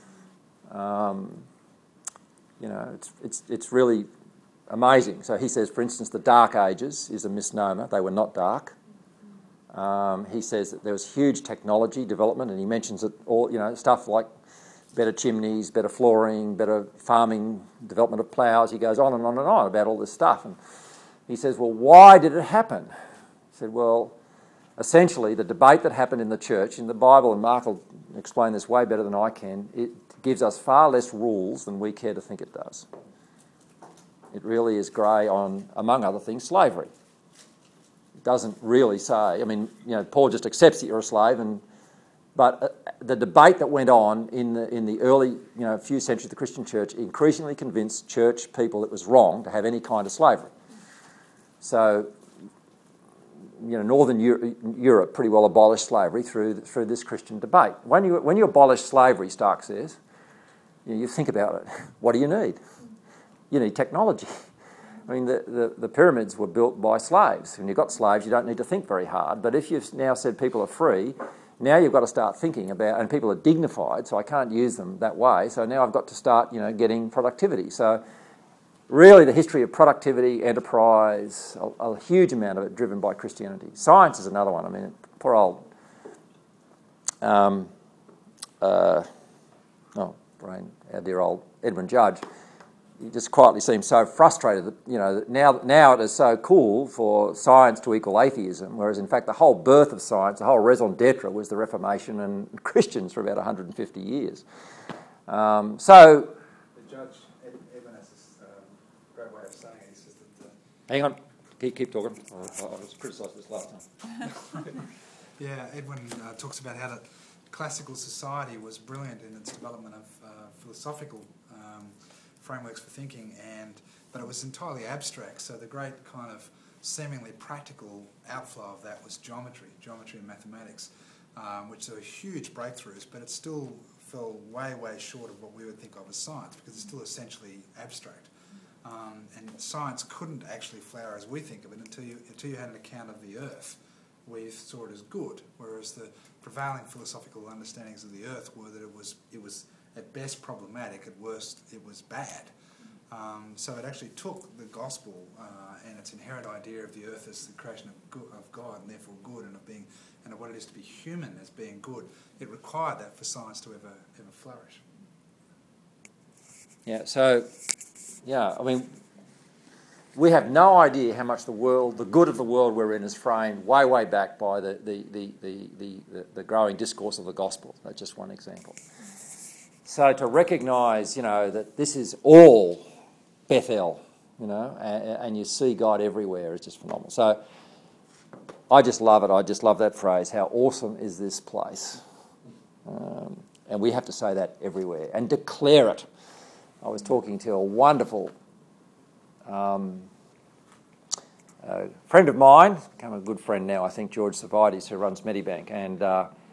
It's really amazing. So he says, for instance, the Dark Ages is a misnomer. They were not dark. He says that there was huge technology development, and he mentions it all, stuff like better chimneys, better flooring, better farming, development of ploughs. He goes on and on and on about all this stuff. And he says, well, why did it happen? He said, well, essentially the debate that happened in the church, in the Bible, and Mark will explain this way better than I can, it gives us far less rules than we care to think it does. It really is grey on, among other things, slavery. It doesn't really say, Paul just accepts that you're a slave, but the debate that went on in the early, few centuries of the Christian church increasingly convinced church people it was wrong to have any kind of slavery. So, Northern Europe pretty well abolished slavery through this Christian debate. When you abolish slavery, Stark says, you think about it. What do you need? You need technology. The pyramids were built by slaves. When you've got slaves, you don't need to think very hard. But if you've now said people are free, now you've got to start thinking about, and people are dignified, so I can't use them that way. So now I've got to start, getting productivity. So really the history of productivity, enterprise, a huge amount of it driven by Christianity. Science is another one. Poor old... our dear old Edwin Judge, he just quietly seems so frustrated that, now it is so cool for science to equal atheism, whereas in fact the whole birth of science, the whole raison d'etre was the Reformation and Christians for about 150 years. The Judge, Edwin has this great way of saying it. He says that... Hang on. Keep talking. I was criticised this last time. Yeah, Edwin talks about how that classical society was brilliant in its development of philosophical frameworks for thinking, but it was entirely abstract. So the great kind of seemingly practical outflow of that was geometry and mathematics, which were huge breakthroughs, but it still fell way, way short of what we would think of as science, because it's still essentially abstract. And science couldn't actually flower as we think of it until you had an account of the Earth, where you saw it as good, whereas the prevailing philosophical understandings of the Earth were that it was at best problematic, at worst it was bad. So it actually took the gospel and its inherent idea of the Earth as the creation of God, and therefore good, and of what it is to be human as being good. It required that for science to ever flourish. Yeah. So, yeah. I mean, we have no idea how much the good of the world we're in, is framed way, way back by the growing discourse of the gospel. That's just one example. So to recognise, that this is all Bethel, and you see God everywhere is just phenomenal. So I just love it. I just love that phrase. How awesome is this place? And we have to say that everywhere and declare it. I was talking to a wonderful friend of mine, become a good friend now, I think, George Savides, who runs Medibank, and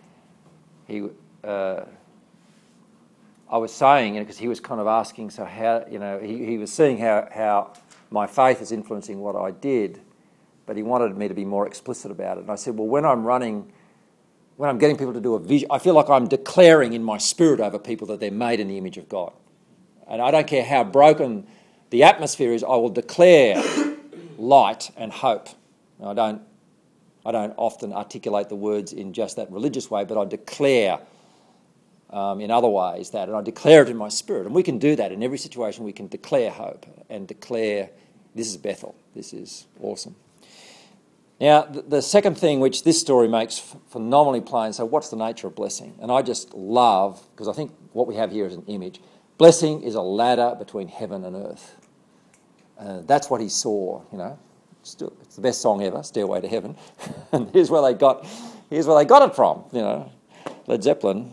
I was saying, because he was kind of asking, so how, he was seeing how my faith is influencing what I did, but he wanted me to be more explicit about it. And I said, well, when I'm getting people to do a vision, I feel like I'm declaring in my spirit over people that they're made in the image of God. And I don't care how broken the atmosphere is, I will declare light and hope. Now, I don't often articulate the words in just that religious way, but I declare in other ways that, and I declare it in my spirit. And we can do that in every situation. We can declare hope and declare, this is Bethel, this is awesome. Now, the second thing which this story makes phenomenally plain, so what's the nature of blessing? And I just love, because I think what we have here is an image. Blessing is a ladder between heaven and earth. That's what he saw, It's the best song ever, Stairway to Heaven. And here's where they got it from, Led Zeppelin.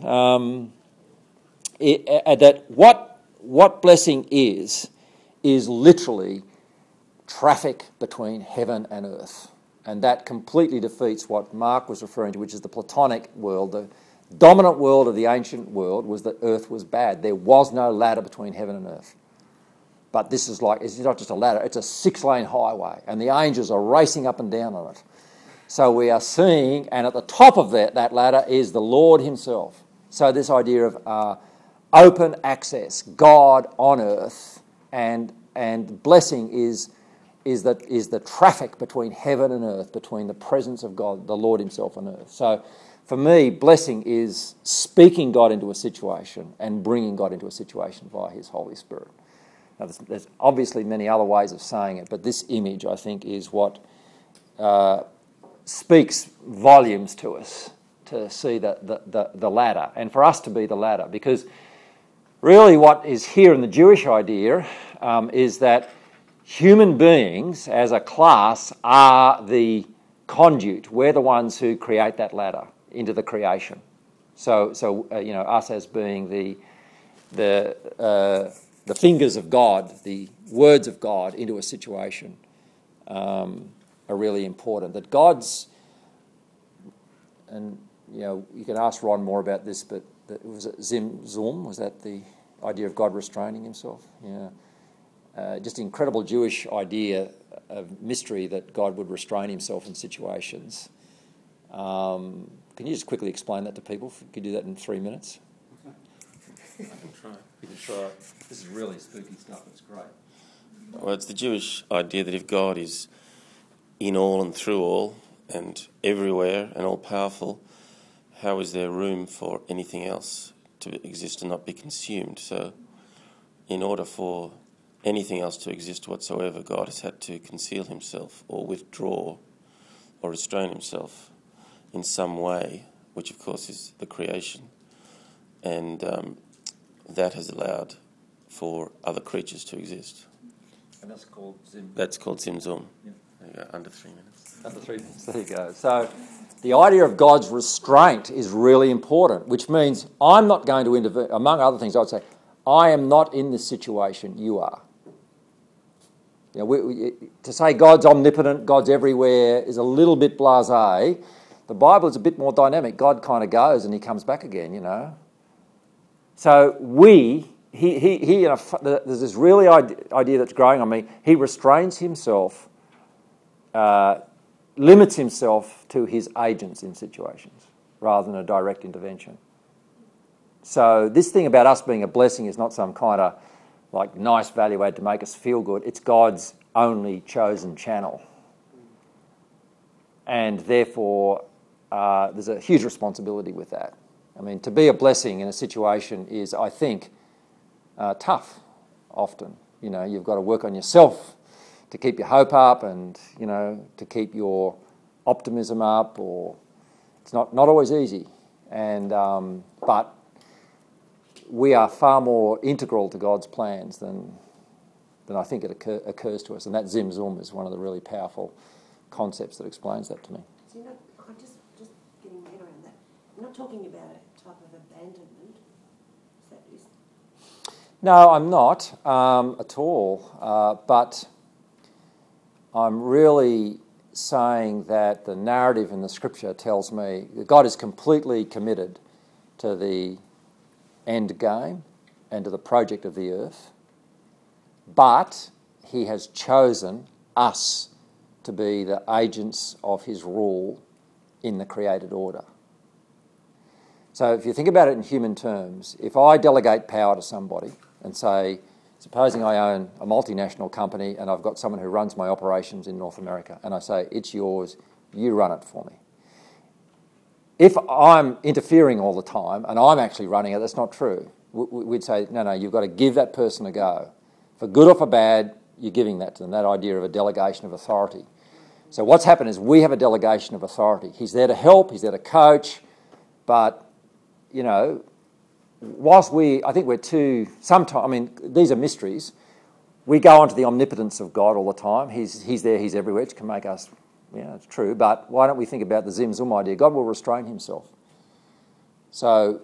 That what blessing is literally traffic between heaven and earth. And that completely defeats what Mark was referring to, which is the Platonic world. The dominant world of the ancient world was that earth was bad. There was no ladder between heaven and earth. But this is it's not just a ladder, it's a 6-lane highway, and the angels are racing up and down on it. So we are seeing, and at the top of that ladder is the Lord himself. So this idea of open access, God on earth, and blessing is the traffic between heaven and earth, between the presence of God, the Lord himself on earth. So for me, blessing is speaking God into a situation and bringing God into a situation via his Holy Spirit. Now, there's obviously many other ways of saying it, but this image, I think, is what speaks volumes to us, to see the ladder, and for us to be the ladder. Because really what is here in the Jewish idea is that human beings as a class are the conduit. We're the ones who create that ladder into the creation. So us as being the fingers of God, the words of God into a situation are really important. That God's, and you can ask Ron more about this, but was it Zimzum? Was that the idea of God restraining himself? Yeah. Just an incredible Jewish idea of mystery that God would restrain himself in situations. Can you just quickly explain that to people? Could you do that in 3 minutes? I can try. You can try. This is really spooky stuff. It's great. Well, it's the Jewish idea that if God is in all and through all and everywhere and all-powerful, how is there room for anything else to exist and not be consumed? So in order for anything else to exist whatsoever, God has had to conceal himself or withdraw or restrain himself in some way, which of course is the creation. And that has allowed for other creatures to exist. And that's called Zim. That's called Zimzum. Yeah. There you go, under 3 minutes. Under 3 minutes, there you go. So the idea of God's restraint is really important, which means I'm not going to intervene. Among other things, I'd say, I am not in this situation, you are. You know, to say God's omnipotent, God's everywhere is a little bit blasé. The Bible is a bit more dynamic. God kind of goes and he comes back again, you know. So there's this really idea that's growing on me. He restrains himself, limits himself to his agents in situations rather than a direct intervention. So this thing about us being a blessing is not some kind of like nice value add to make us feel good. It's God's only chosen channel. And therefore, there's a huge responsibility with that. I mean, to be a blessing in a situation is, I think, tough often. You know, you've got to work on yourself to keep your hope up and, you know, to keep your optimism up, or it's not always easy. And but we are far more integral to God's plans than I think it occurs to us. And that Zim Zum is one of the really powerful concepts that explains that to me. So you're not, I'm just getting my head around that. I'm not talking about a type of abandonment. No, I'm not at all. But I'm really saying that the narrative in the Scripture tells me that God is completely committed to the end game and to the project of the earth, but he has chosen us to be the agents of his rule in the created order. So if you think about it in human terms, if I delegate power to somebody and say, supposing I own a multinational company and I've got someone who runs my operations in North America, and I say, it's yours, you run it for me. If I'm interfering all the time and I'm actually running it, that's not true. We'd say, no, you've got to give that person a go. For good or for bad, you're giving that to them, that idea of a delegation of authority. So what's happened is we have a delegation of authority. He's there to help, he's there to coach, but, you know, whilst I think we're too, sometimes, I mean, these are mysteries. We go on to the omnipotence of God all the time. He's there, he's everywhere, which can make us, yeah, it's true, but why don't we think about the Zim Zum idea? God will restrain himself. So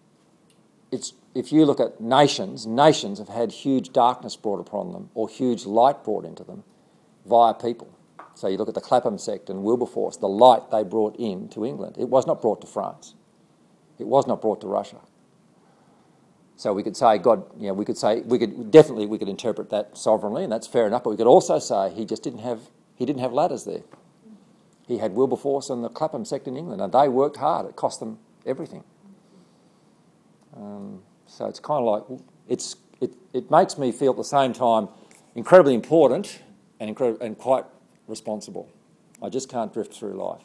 if you look at nations have had huge darkness brought upon them or huge light brought into them via people. So you look at the Clapham sect and Wilberforce, the light they brought in to England. It was not brought to France. It was not brought to Russia. So we could say God, you know, we could interpret that sovereignly, and that's fair enough, but we could also say he didn't have ladders there. He had Wilberforce and the Clapham sect in England, and they worked hard. It cost them everything. So it's kind of like it makes me feel at the same time incredibly important and quite responsible. I just can't drift through life.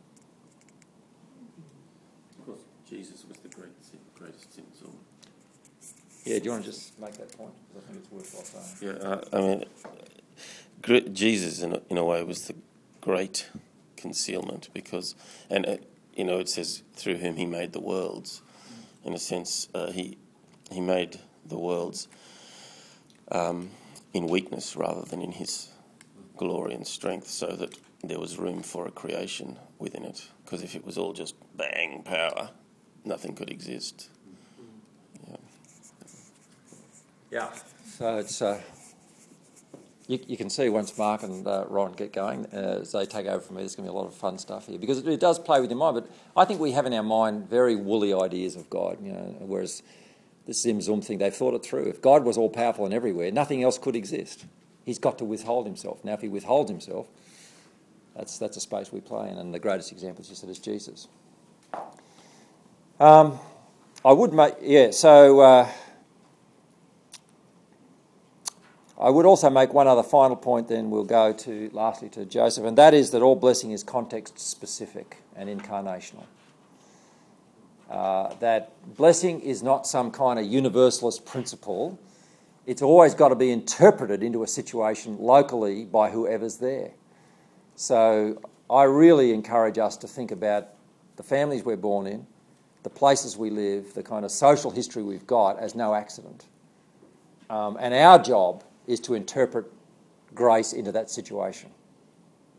Of course, Jesus was the greatest Zim Zum. Yeah, do you want to just make that point? Because I think it's worthwhile saying. Yeah, I mean, Jesus in a way was the great concealment because, it says through whom he made the worlds. In a sense, he made the worlds in weakness rather than in his glory and strength, so that there was room for a creation within it. Because if it was all just bang power, nothing could exist. Yeah. So it's you can see once Mark and Ron get going, as they take over from me, there's going to be a lot of fun stuff here because it does play with your mind. But I think we have in our mind very woolly ideas of God, you know, whereas this Zim Zum thing, they've thought it through. If God was all powerful and everywhere, nothing else could exist. He's got to withhold himself. Now, if he withholds himself, that's a space we play in, and the greatest example, as you said, is Jesus. I would make, I would also make one other final point, then we'll go lastly to Joseph, and that is that all blessing is context-specific and incarnational. That blessing is not some kind of universalist principle. It's always got to be interpreted into a situation locally by whoever's there. So I really encourage us to think about the families we're born in, the places we live, the kind of social history we've got as no accident. And our job is to interpret grace into that situation.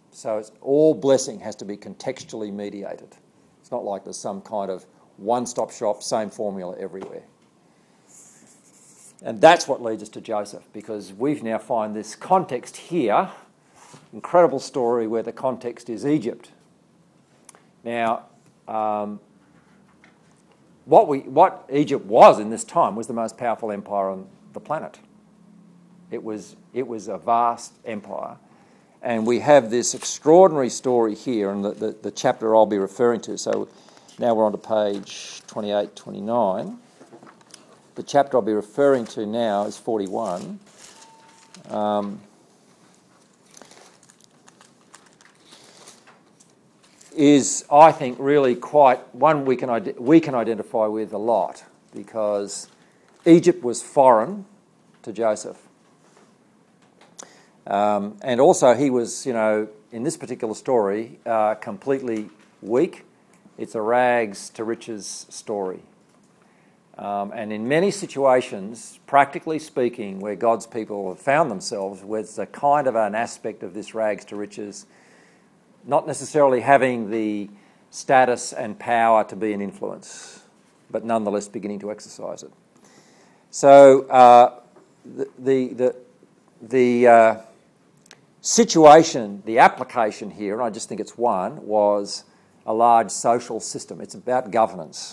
So all blessing has to be contextually mediated. It's not like there's some kind of one-stop shop, same formula everywhere. And that's what leads us to Joseph, because we've now find this context here, incredible story where the context is Egypt. Now, what Egypt was in this time was the most powerful empire on the planet. It was a vast empire. And we have this extraordinary story here, and the chapter I'll be referring to. So now we're on to page 28, 29. The chapter I'll be referring to now is 41. Is, I think, really quite one we can identify with a lot, because Egypt was foreign to Joseph. And also he was, in this particular story, completely weak. It's a rags to riches story. And in many situations, practically speaking, where God's people have found themselves with a kind of an aspect of this rags to riches, not necessarily having the status and power to be an influence, but nonetheless beginning to exercise it. So the situation, the application here, and I just think it's one, was a large social system. It's about governance.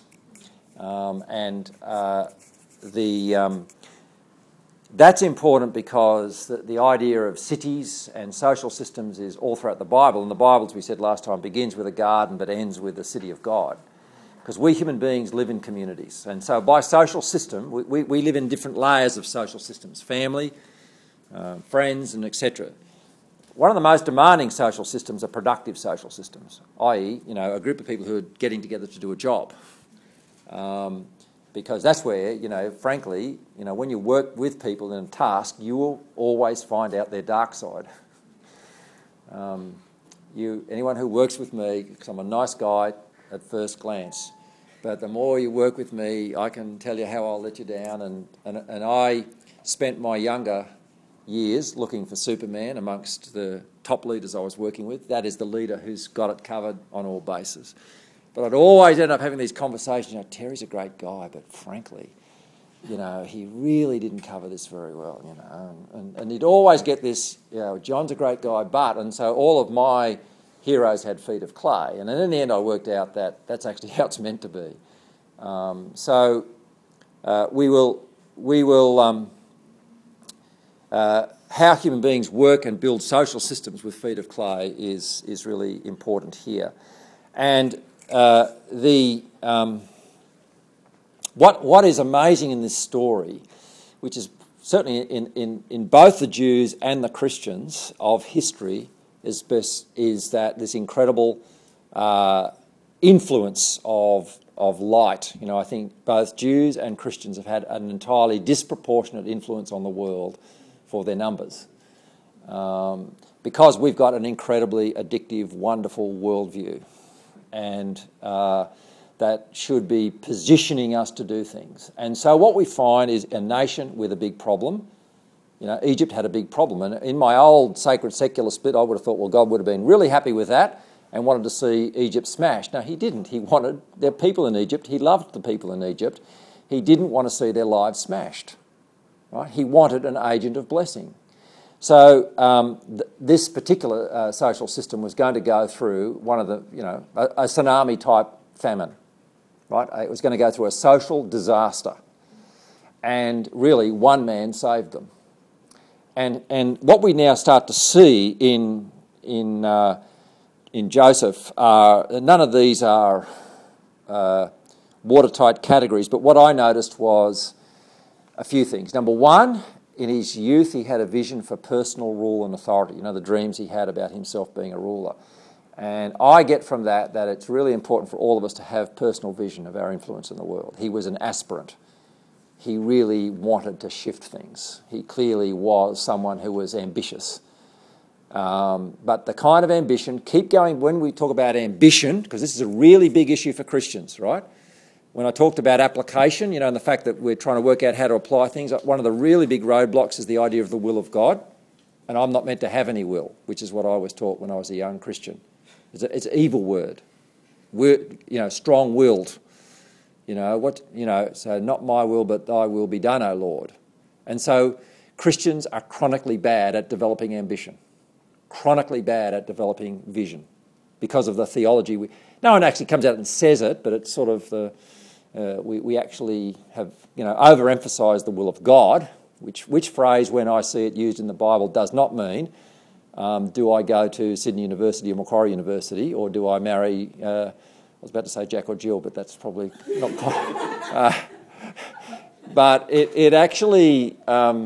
That's important because the idea of cities and social systems is all throughout the Bible. And the Bible, as we said last time, begins with a garden but ends with the city of God. Because we human beings live in communities. And so by social system, we live in different layers of social systems. Family, friends, and etc. One of the most demanding social systems are productive social systems, i.e., a group of people who are getting together to do a job. Because that's where, frankly, when you work with people in a task, you will always find out their dark side. Anyone who works with me, because I'm a nice guy at first glance, but the more you work with me, I can tell you how I'll let you down. And I spent my younger years looking for Superman amongst the top leaders I was working with. That is the leader who's got it covered on all bases. But I'd always end up having these conversations, Terry's a great guy, but frankly, he really didn't cover this very well, And you'd always get this, John's a great guy, but, and so all of my heroes had feet of clay. And then in the end I worked out that that's actually how it's meant to be. How human beings work and build social systems with feet of clay is really important here. And what is amazing in this story, which is certainly in both the Jews and the Christians of history, is that this incredible influence of light. I think both Jews and Christians have had an entirely disproportionate influence on the world for their numbers, because we've got an incredibly addictive, wonderful worldview. And that should be positioning us to do things. And so what we find is a nation with a big problem. Egypt had a big problem. And in my old sacred secular split, I would have thought, well, God would have been really happy with that and wanted to see Egypt smashed. No, he didn't. There are people in Egypt. He loved the people in Egypt. He didn't want to see their lives smashed. Right? He wanted an agent of blessing. So this particular social system was going to go through one of the, a tsunami-type famine, right? It was going to go through a social disaster. And really, one man saved them. And what we now start to see in Joseph are, none of these are watertight categories, but what I noticed was a few things. Number one, in his youth, he had a vision for personal rule and authority, the dreams he had about himself being a ruler. And I get from that it's really important for all of us to have personal vision of our influence in the world. He was an aspirant. He really wanted to shift things. He clearly was someone who was ambitious. But the kind of ambition, keep going when we talk about ambition, because this is a really big issue for Christians, right? When I talked about application, and the fact that we're trying to work out how to apply things, one of the really big roadblocks is the idea of the will of God. and I'm not meant to have any will, which is what I was taught when I was a young Christian. It's an evil word, strong-willed. So not my will, but thy will be done, O Lord. And so Christians are chronically bad at developing ambition, chronically bad at developing vision because of the theology. No one actually comes out and says it, but it's sort of we actually have overemphasised the will of God, which phrase, when I see it used in the Bible, does not mean do I go to Sydney University or Macquarie University, or do I marry... I was about to say Jack or Jill, but that's probably not quite... but it actually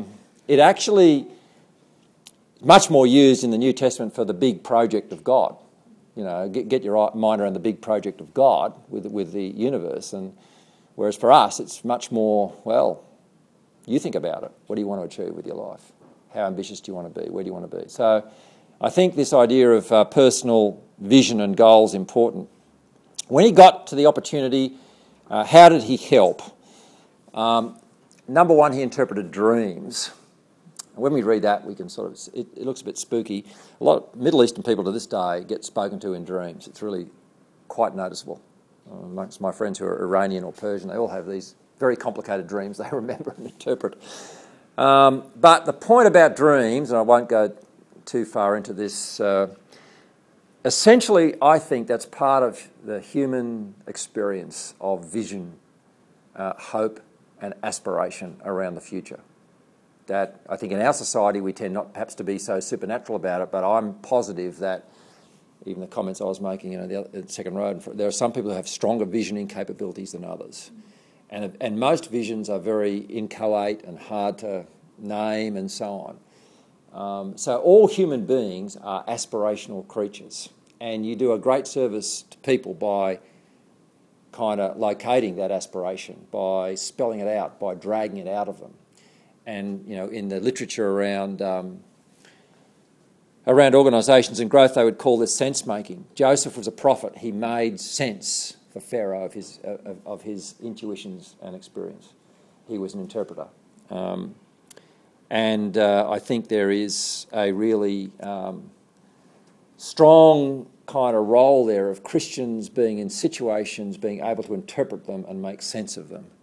much more used in the New Testament for the big project of God. Get your mind around the big project of God with the universe, and whereas for us it's much more, well, you think about it. What do you want to achieve with your life? How ambitious do you want to be? Where do you want to be? So I think this idea of personal vision and goal is important. When he got to the opportunity, how did he help? Number one, he interpreted dreams. And when we read that, we can it looks a bit spooky. A lot of Middle Eastern people to this day get spoken to in dreams. It's really quite noticeable. Amongst my friends who are Iranian or Persian, they all have these very complicated dreams they remember and interpret. But the point about dreams, and I won't go too far into this, essentially I think that's part of the human experience of vision, hope and aspiration around the future. That I think in our society we tend not perhaps to be so supernatural about it, but I'm positive that even the comments I was making the second row, there are some people who have stronger visioning capabilities than others. And most visions are very inchoate and hard to name and so on. So all human beings are aspirational creatures, and you do a great service to people by kind of locating that aspiration, by spelling it out, by dragging it out of them. And in the literature around organisations and growth, they would call this sense making. Joseph was a prophet; he made sense for Pharaoh of his intuitions and experience. He was an interpreter. And I think there is a really strong kind of role there of Christians being in situations, being able to interpret them and make sense of them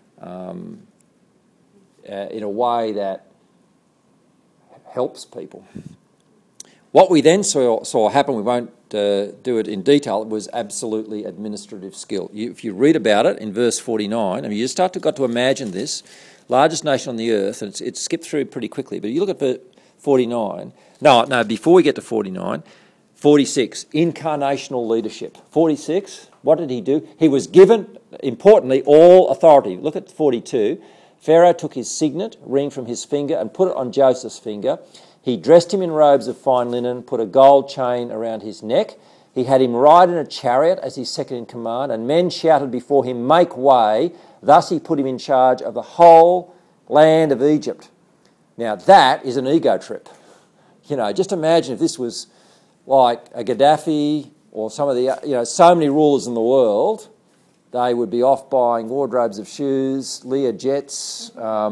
in a way that helps people. What we then saw happen, we won't do it in detail, it was absolutely administrative skill. If you read about it in verse 49, you just got to imagine this, largest nation on the earth, and it's skipped through pretty quickly, but you look at verse 49, no, before we get to 49, 46, incarnational leadership. 46, what did he do? He was given, importantly, all authority. Look at 42. Pharaoh took his signet ring from his finger and put it on Joseph's finger. He dressed him in robes of fine linen, put a gold chain around his neck. He had him ride in a chariot as his second in command, and men shouted before him, "Make way." Thus he put him in charge of the whole land of Egypt. Now that is an ego trip. Just imagine if this was like a Gaddafi or some of the, so many rulers in the world, they would be off buying wardrobes of shoes, Lear jets,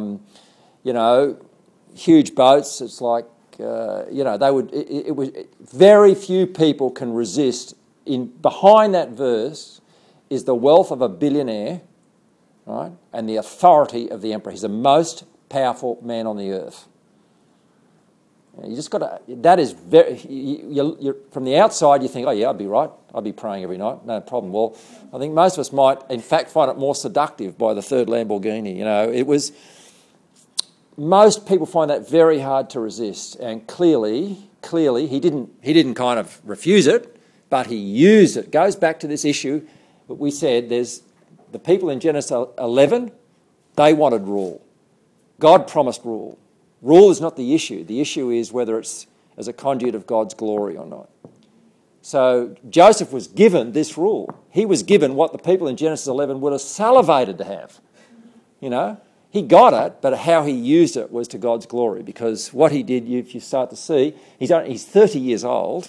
huge boats. It's like, they would. It was very few people can resist. Behind that verse is the wealth of a billionaire, right, and the authority of the emperor. He's the most powerful man on the earth. You just got to. That is very. You're, from the outside, you think, oh yeah, I'd be right. I'd be praying every night, no problem. Well, I think most of us might, in fact, find it more seductive by the third Lamborghini. It was. Most people find that very hard to resist, and clearly, he didn't kind of refuse it, but he used it. Goes back to this issue that we said. There's the people in Genesis 11. They wanted rule. God promised rule. Rule is not the issue. The issue is whether it's as a conduit of God's glory or not. So Joseph was given this rule. He was given what the people in Genesis 11 would have salivated to have. He got it, but how he used it was to God's glory, because what he did, if you start to see, he's 30 years old.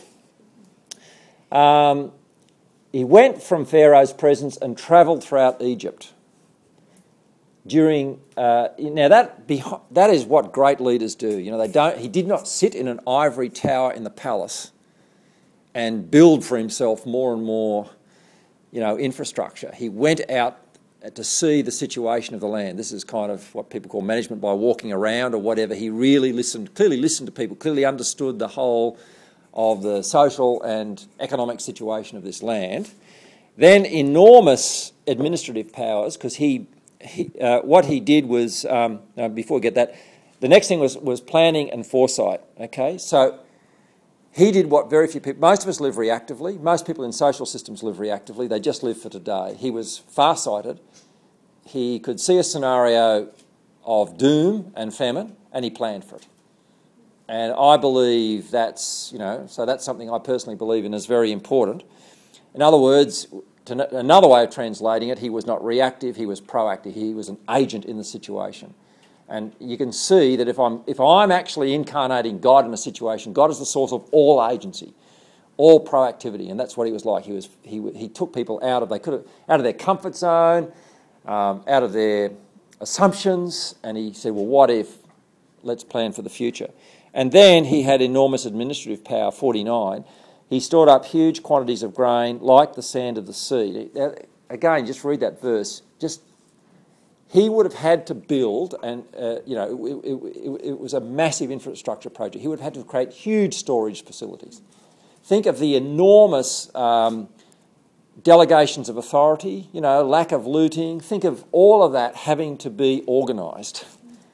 He went from Pharaoh's presence and travelled throughout Egypt. during now that is what great leaders do. You know, they don't. He did not sit in an ivory tower in the palace and build for himself more and more, infrastructure. He went out to see the situation of the land. This is kind of what people call management by walking around or whatever. He really clearly listened to people, clearly understood the whole of the social and economic situation of this land. Then enormous administrative powers, because what he did was, before we get that, the next thing was planning and foresight, okay? So he did what very few people, most of us live reactively, most people in social systems live reactively, they just live for today. He was far-sighted, he could see a scenario of doom and famine, and he planned for it. And I believe that's something I personally believe in is very important. In other words, another way of translating it, he was not reactive, he was proactive. He was an agent in the situation. And you can see that if I'm actually incarnating God in a situation, God is the source of all agency, all proactivity, and that's what he was like. He took people out of their comfort zone, out of their assumptions, and he said, well, what if? Let's plan for the future. And then he had enormous administrative power, 49. He stored up huge quantities of grain like the sand of the sea. Again, just read that verse. He would have had to build, and it was a massive infrastructure project. He would have had to create huge storage facilities. Think of the enormous delegations of authority, lack of looting. Think of all of that having to be organised.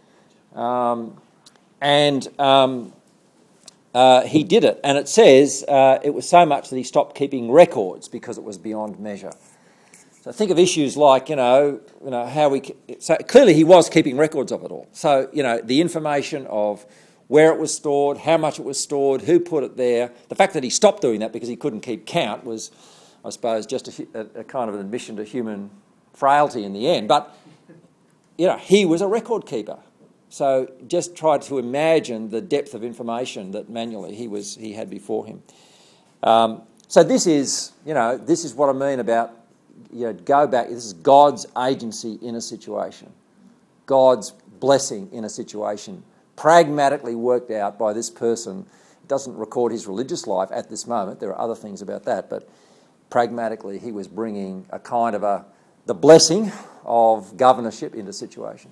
He did it, and it says it was so much that he stopped keeping records because it was beyond measure. So think of issues like, how we... So clearly he was keeping records of it all. So, the information of where it was stored, how much it was stored, who put it there. The fact that he stopped doing that because he couldn't keep count was, I suppose, just a kind of an admission to human frailty in the end. But, he was a record keeper. So just try to imagine the depth of information that manually he had before him. So this is what I mean about, go back. This is God's agency in a situation, God's blessing in a situation, pragmatically worked out by this person. It doesn't record his religious life at this moment. There are other things about that, but pragmatically he was bringing a kind of the blessing of governorship into situations.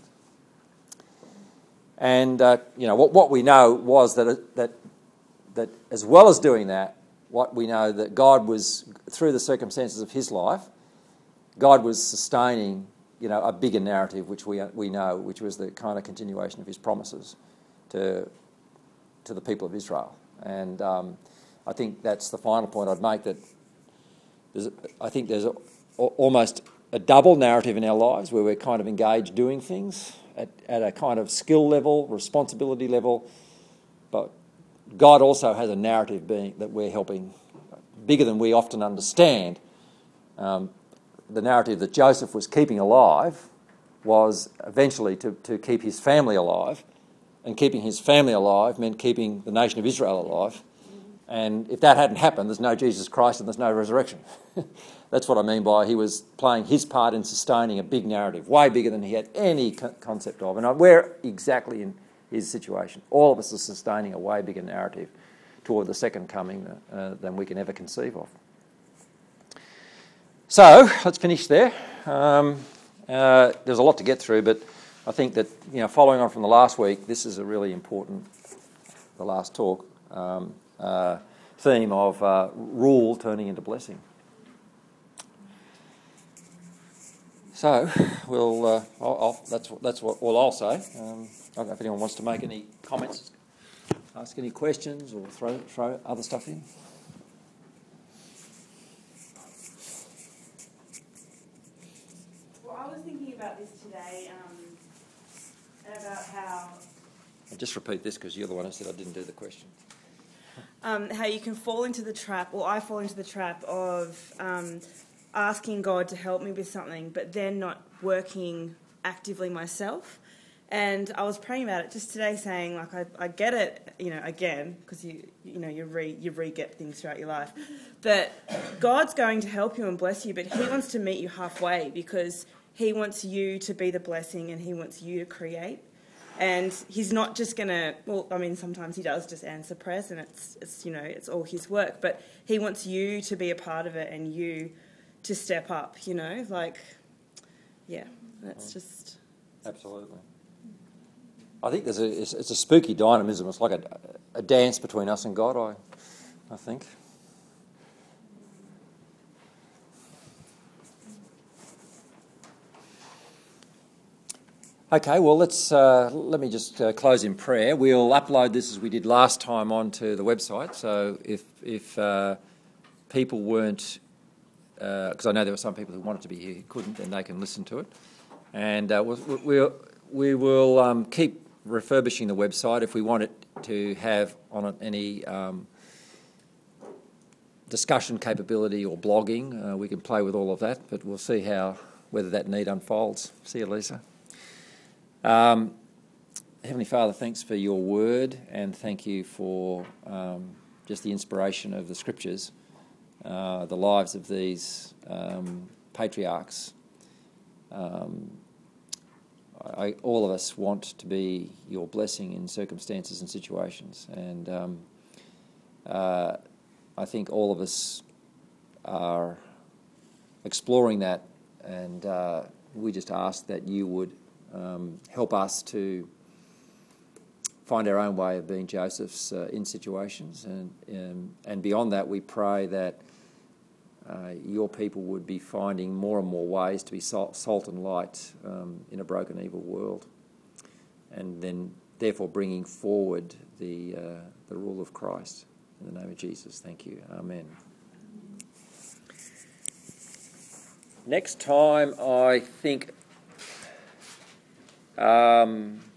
And what we know was that as well as doing that, what we know that God was, through the circumstances of his life, God was sustaining a bigger narrative which we know, which was the kind of continuation of his promises to the people of Israel. And I think that's the final point I'd make, that there's almost a double narrative in our lives where we're kind of engaged doing things at a kind of skill level, responsibility level, but God also has a narrative that we're helping, bigger than we often understand. The narrative that Joseph was keeping alive was eventually to keep his family alive, and keeping his family alive meant keeping the nation of Israel alive. And if that hadn't happened, there's no Jesus Christ and there's no resurrection. That's what I mean by he was playing his part in sustaining a big narrative, way bigger than he had any concept of. And we're exactly in his situation. All of us are sustaining a way bigger narrative toward the second coming than we can ever conceive of. So let's finish there. There's a lot to get through, but I think that following on from the last week, this is a really important, the last talk, theme of rule turning into blessing. So that's what all I'll say. I don't know if anyone wants to make any comments, ask any questions, or throw other stuff in. Well, I was thinking about this today, about how... I'll just repeat this because you're the one who said I didn't do the question. How you can fall into the trap, or I fall into the trap of asking God to help me with something, but then not working actively myself. And I was praying about it just today, saying, like, I get it, again, because you re-get things throughout your life. But God's going to help you and bless you, but he wants to meet you halfway, because He wants you to be the blessing and he wants you to create. And he's not just going to, well, I mean, sometimes he does just answer prayers and it's all his work, but he wants you to be a part of it and you to step up, that's just... Absolutely. I think it's a spooky dynamism. It's like a dance between us and God, I think. Okay, well, let me just close in prayer. We'll upload this as we did last time onto the website. So if people weren't, because I know there were some people who wanted to be here who couldn't, then they can listen to it. And we will keep refurbishing the website if we want it to have on it any discussion capability or blogging. We can play with all of that, but we'll see whether that need unfolds. See you, Lisa. Heavenly Father, thanks for your word, and thank you for just the inspiration of the scriptures, the lives of these patriarchs. All of us want to be your blessing in circumstances and situations, and I think all of us are exploring that, and we just ask that you would help us to find our own way of being Josephs in situations, and beyond that, we pray that your people would be finding more and more ways to be salt and light in a broken, evil world, and then therefore bringing forward the rule of Christ. In the name of Jesus, thank you. Amen. Next time, I think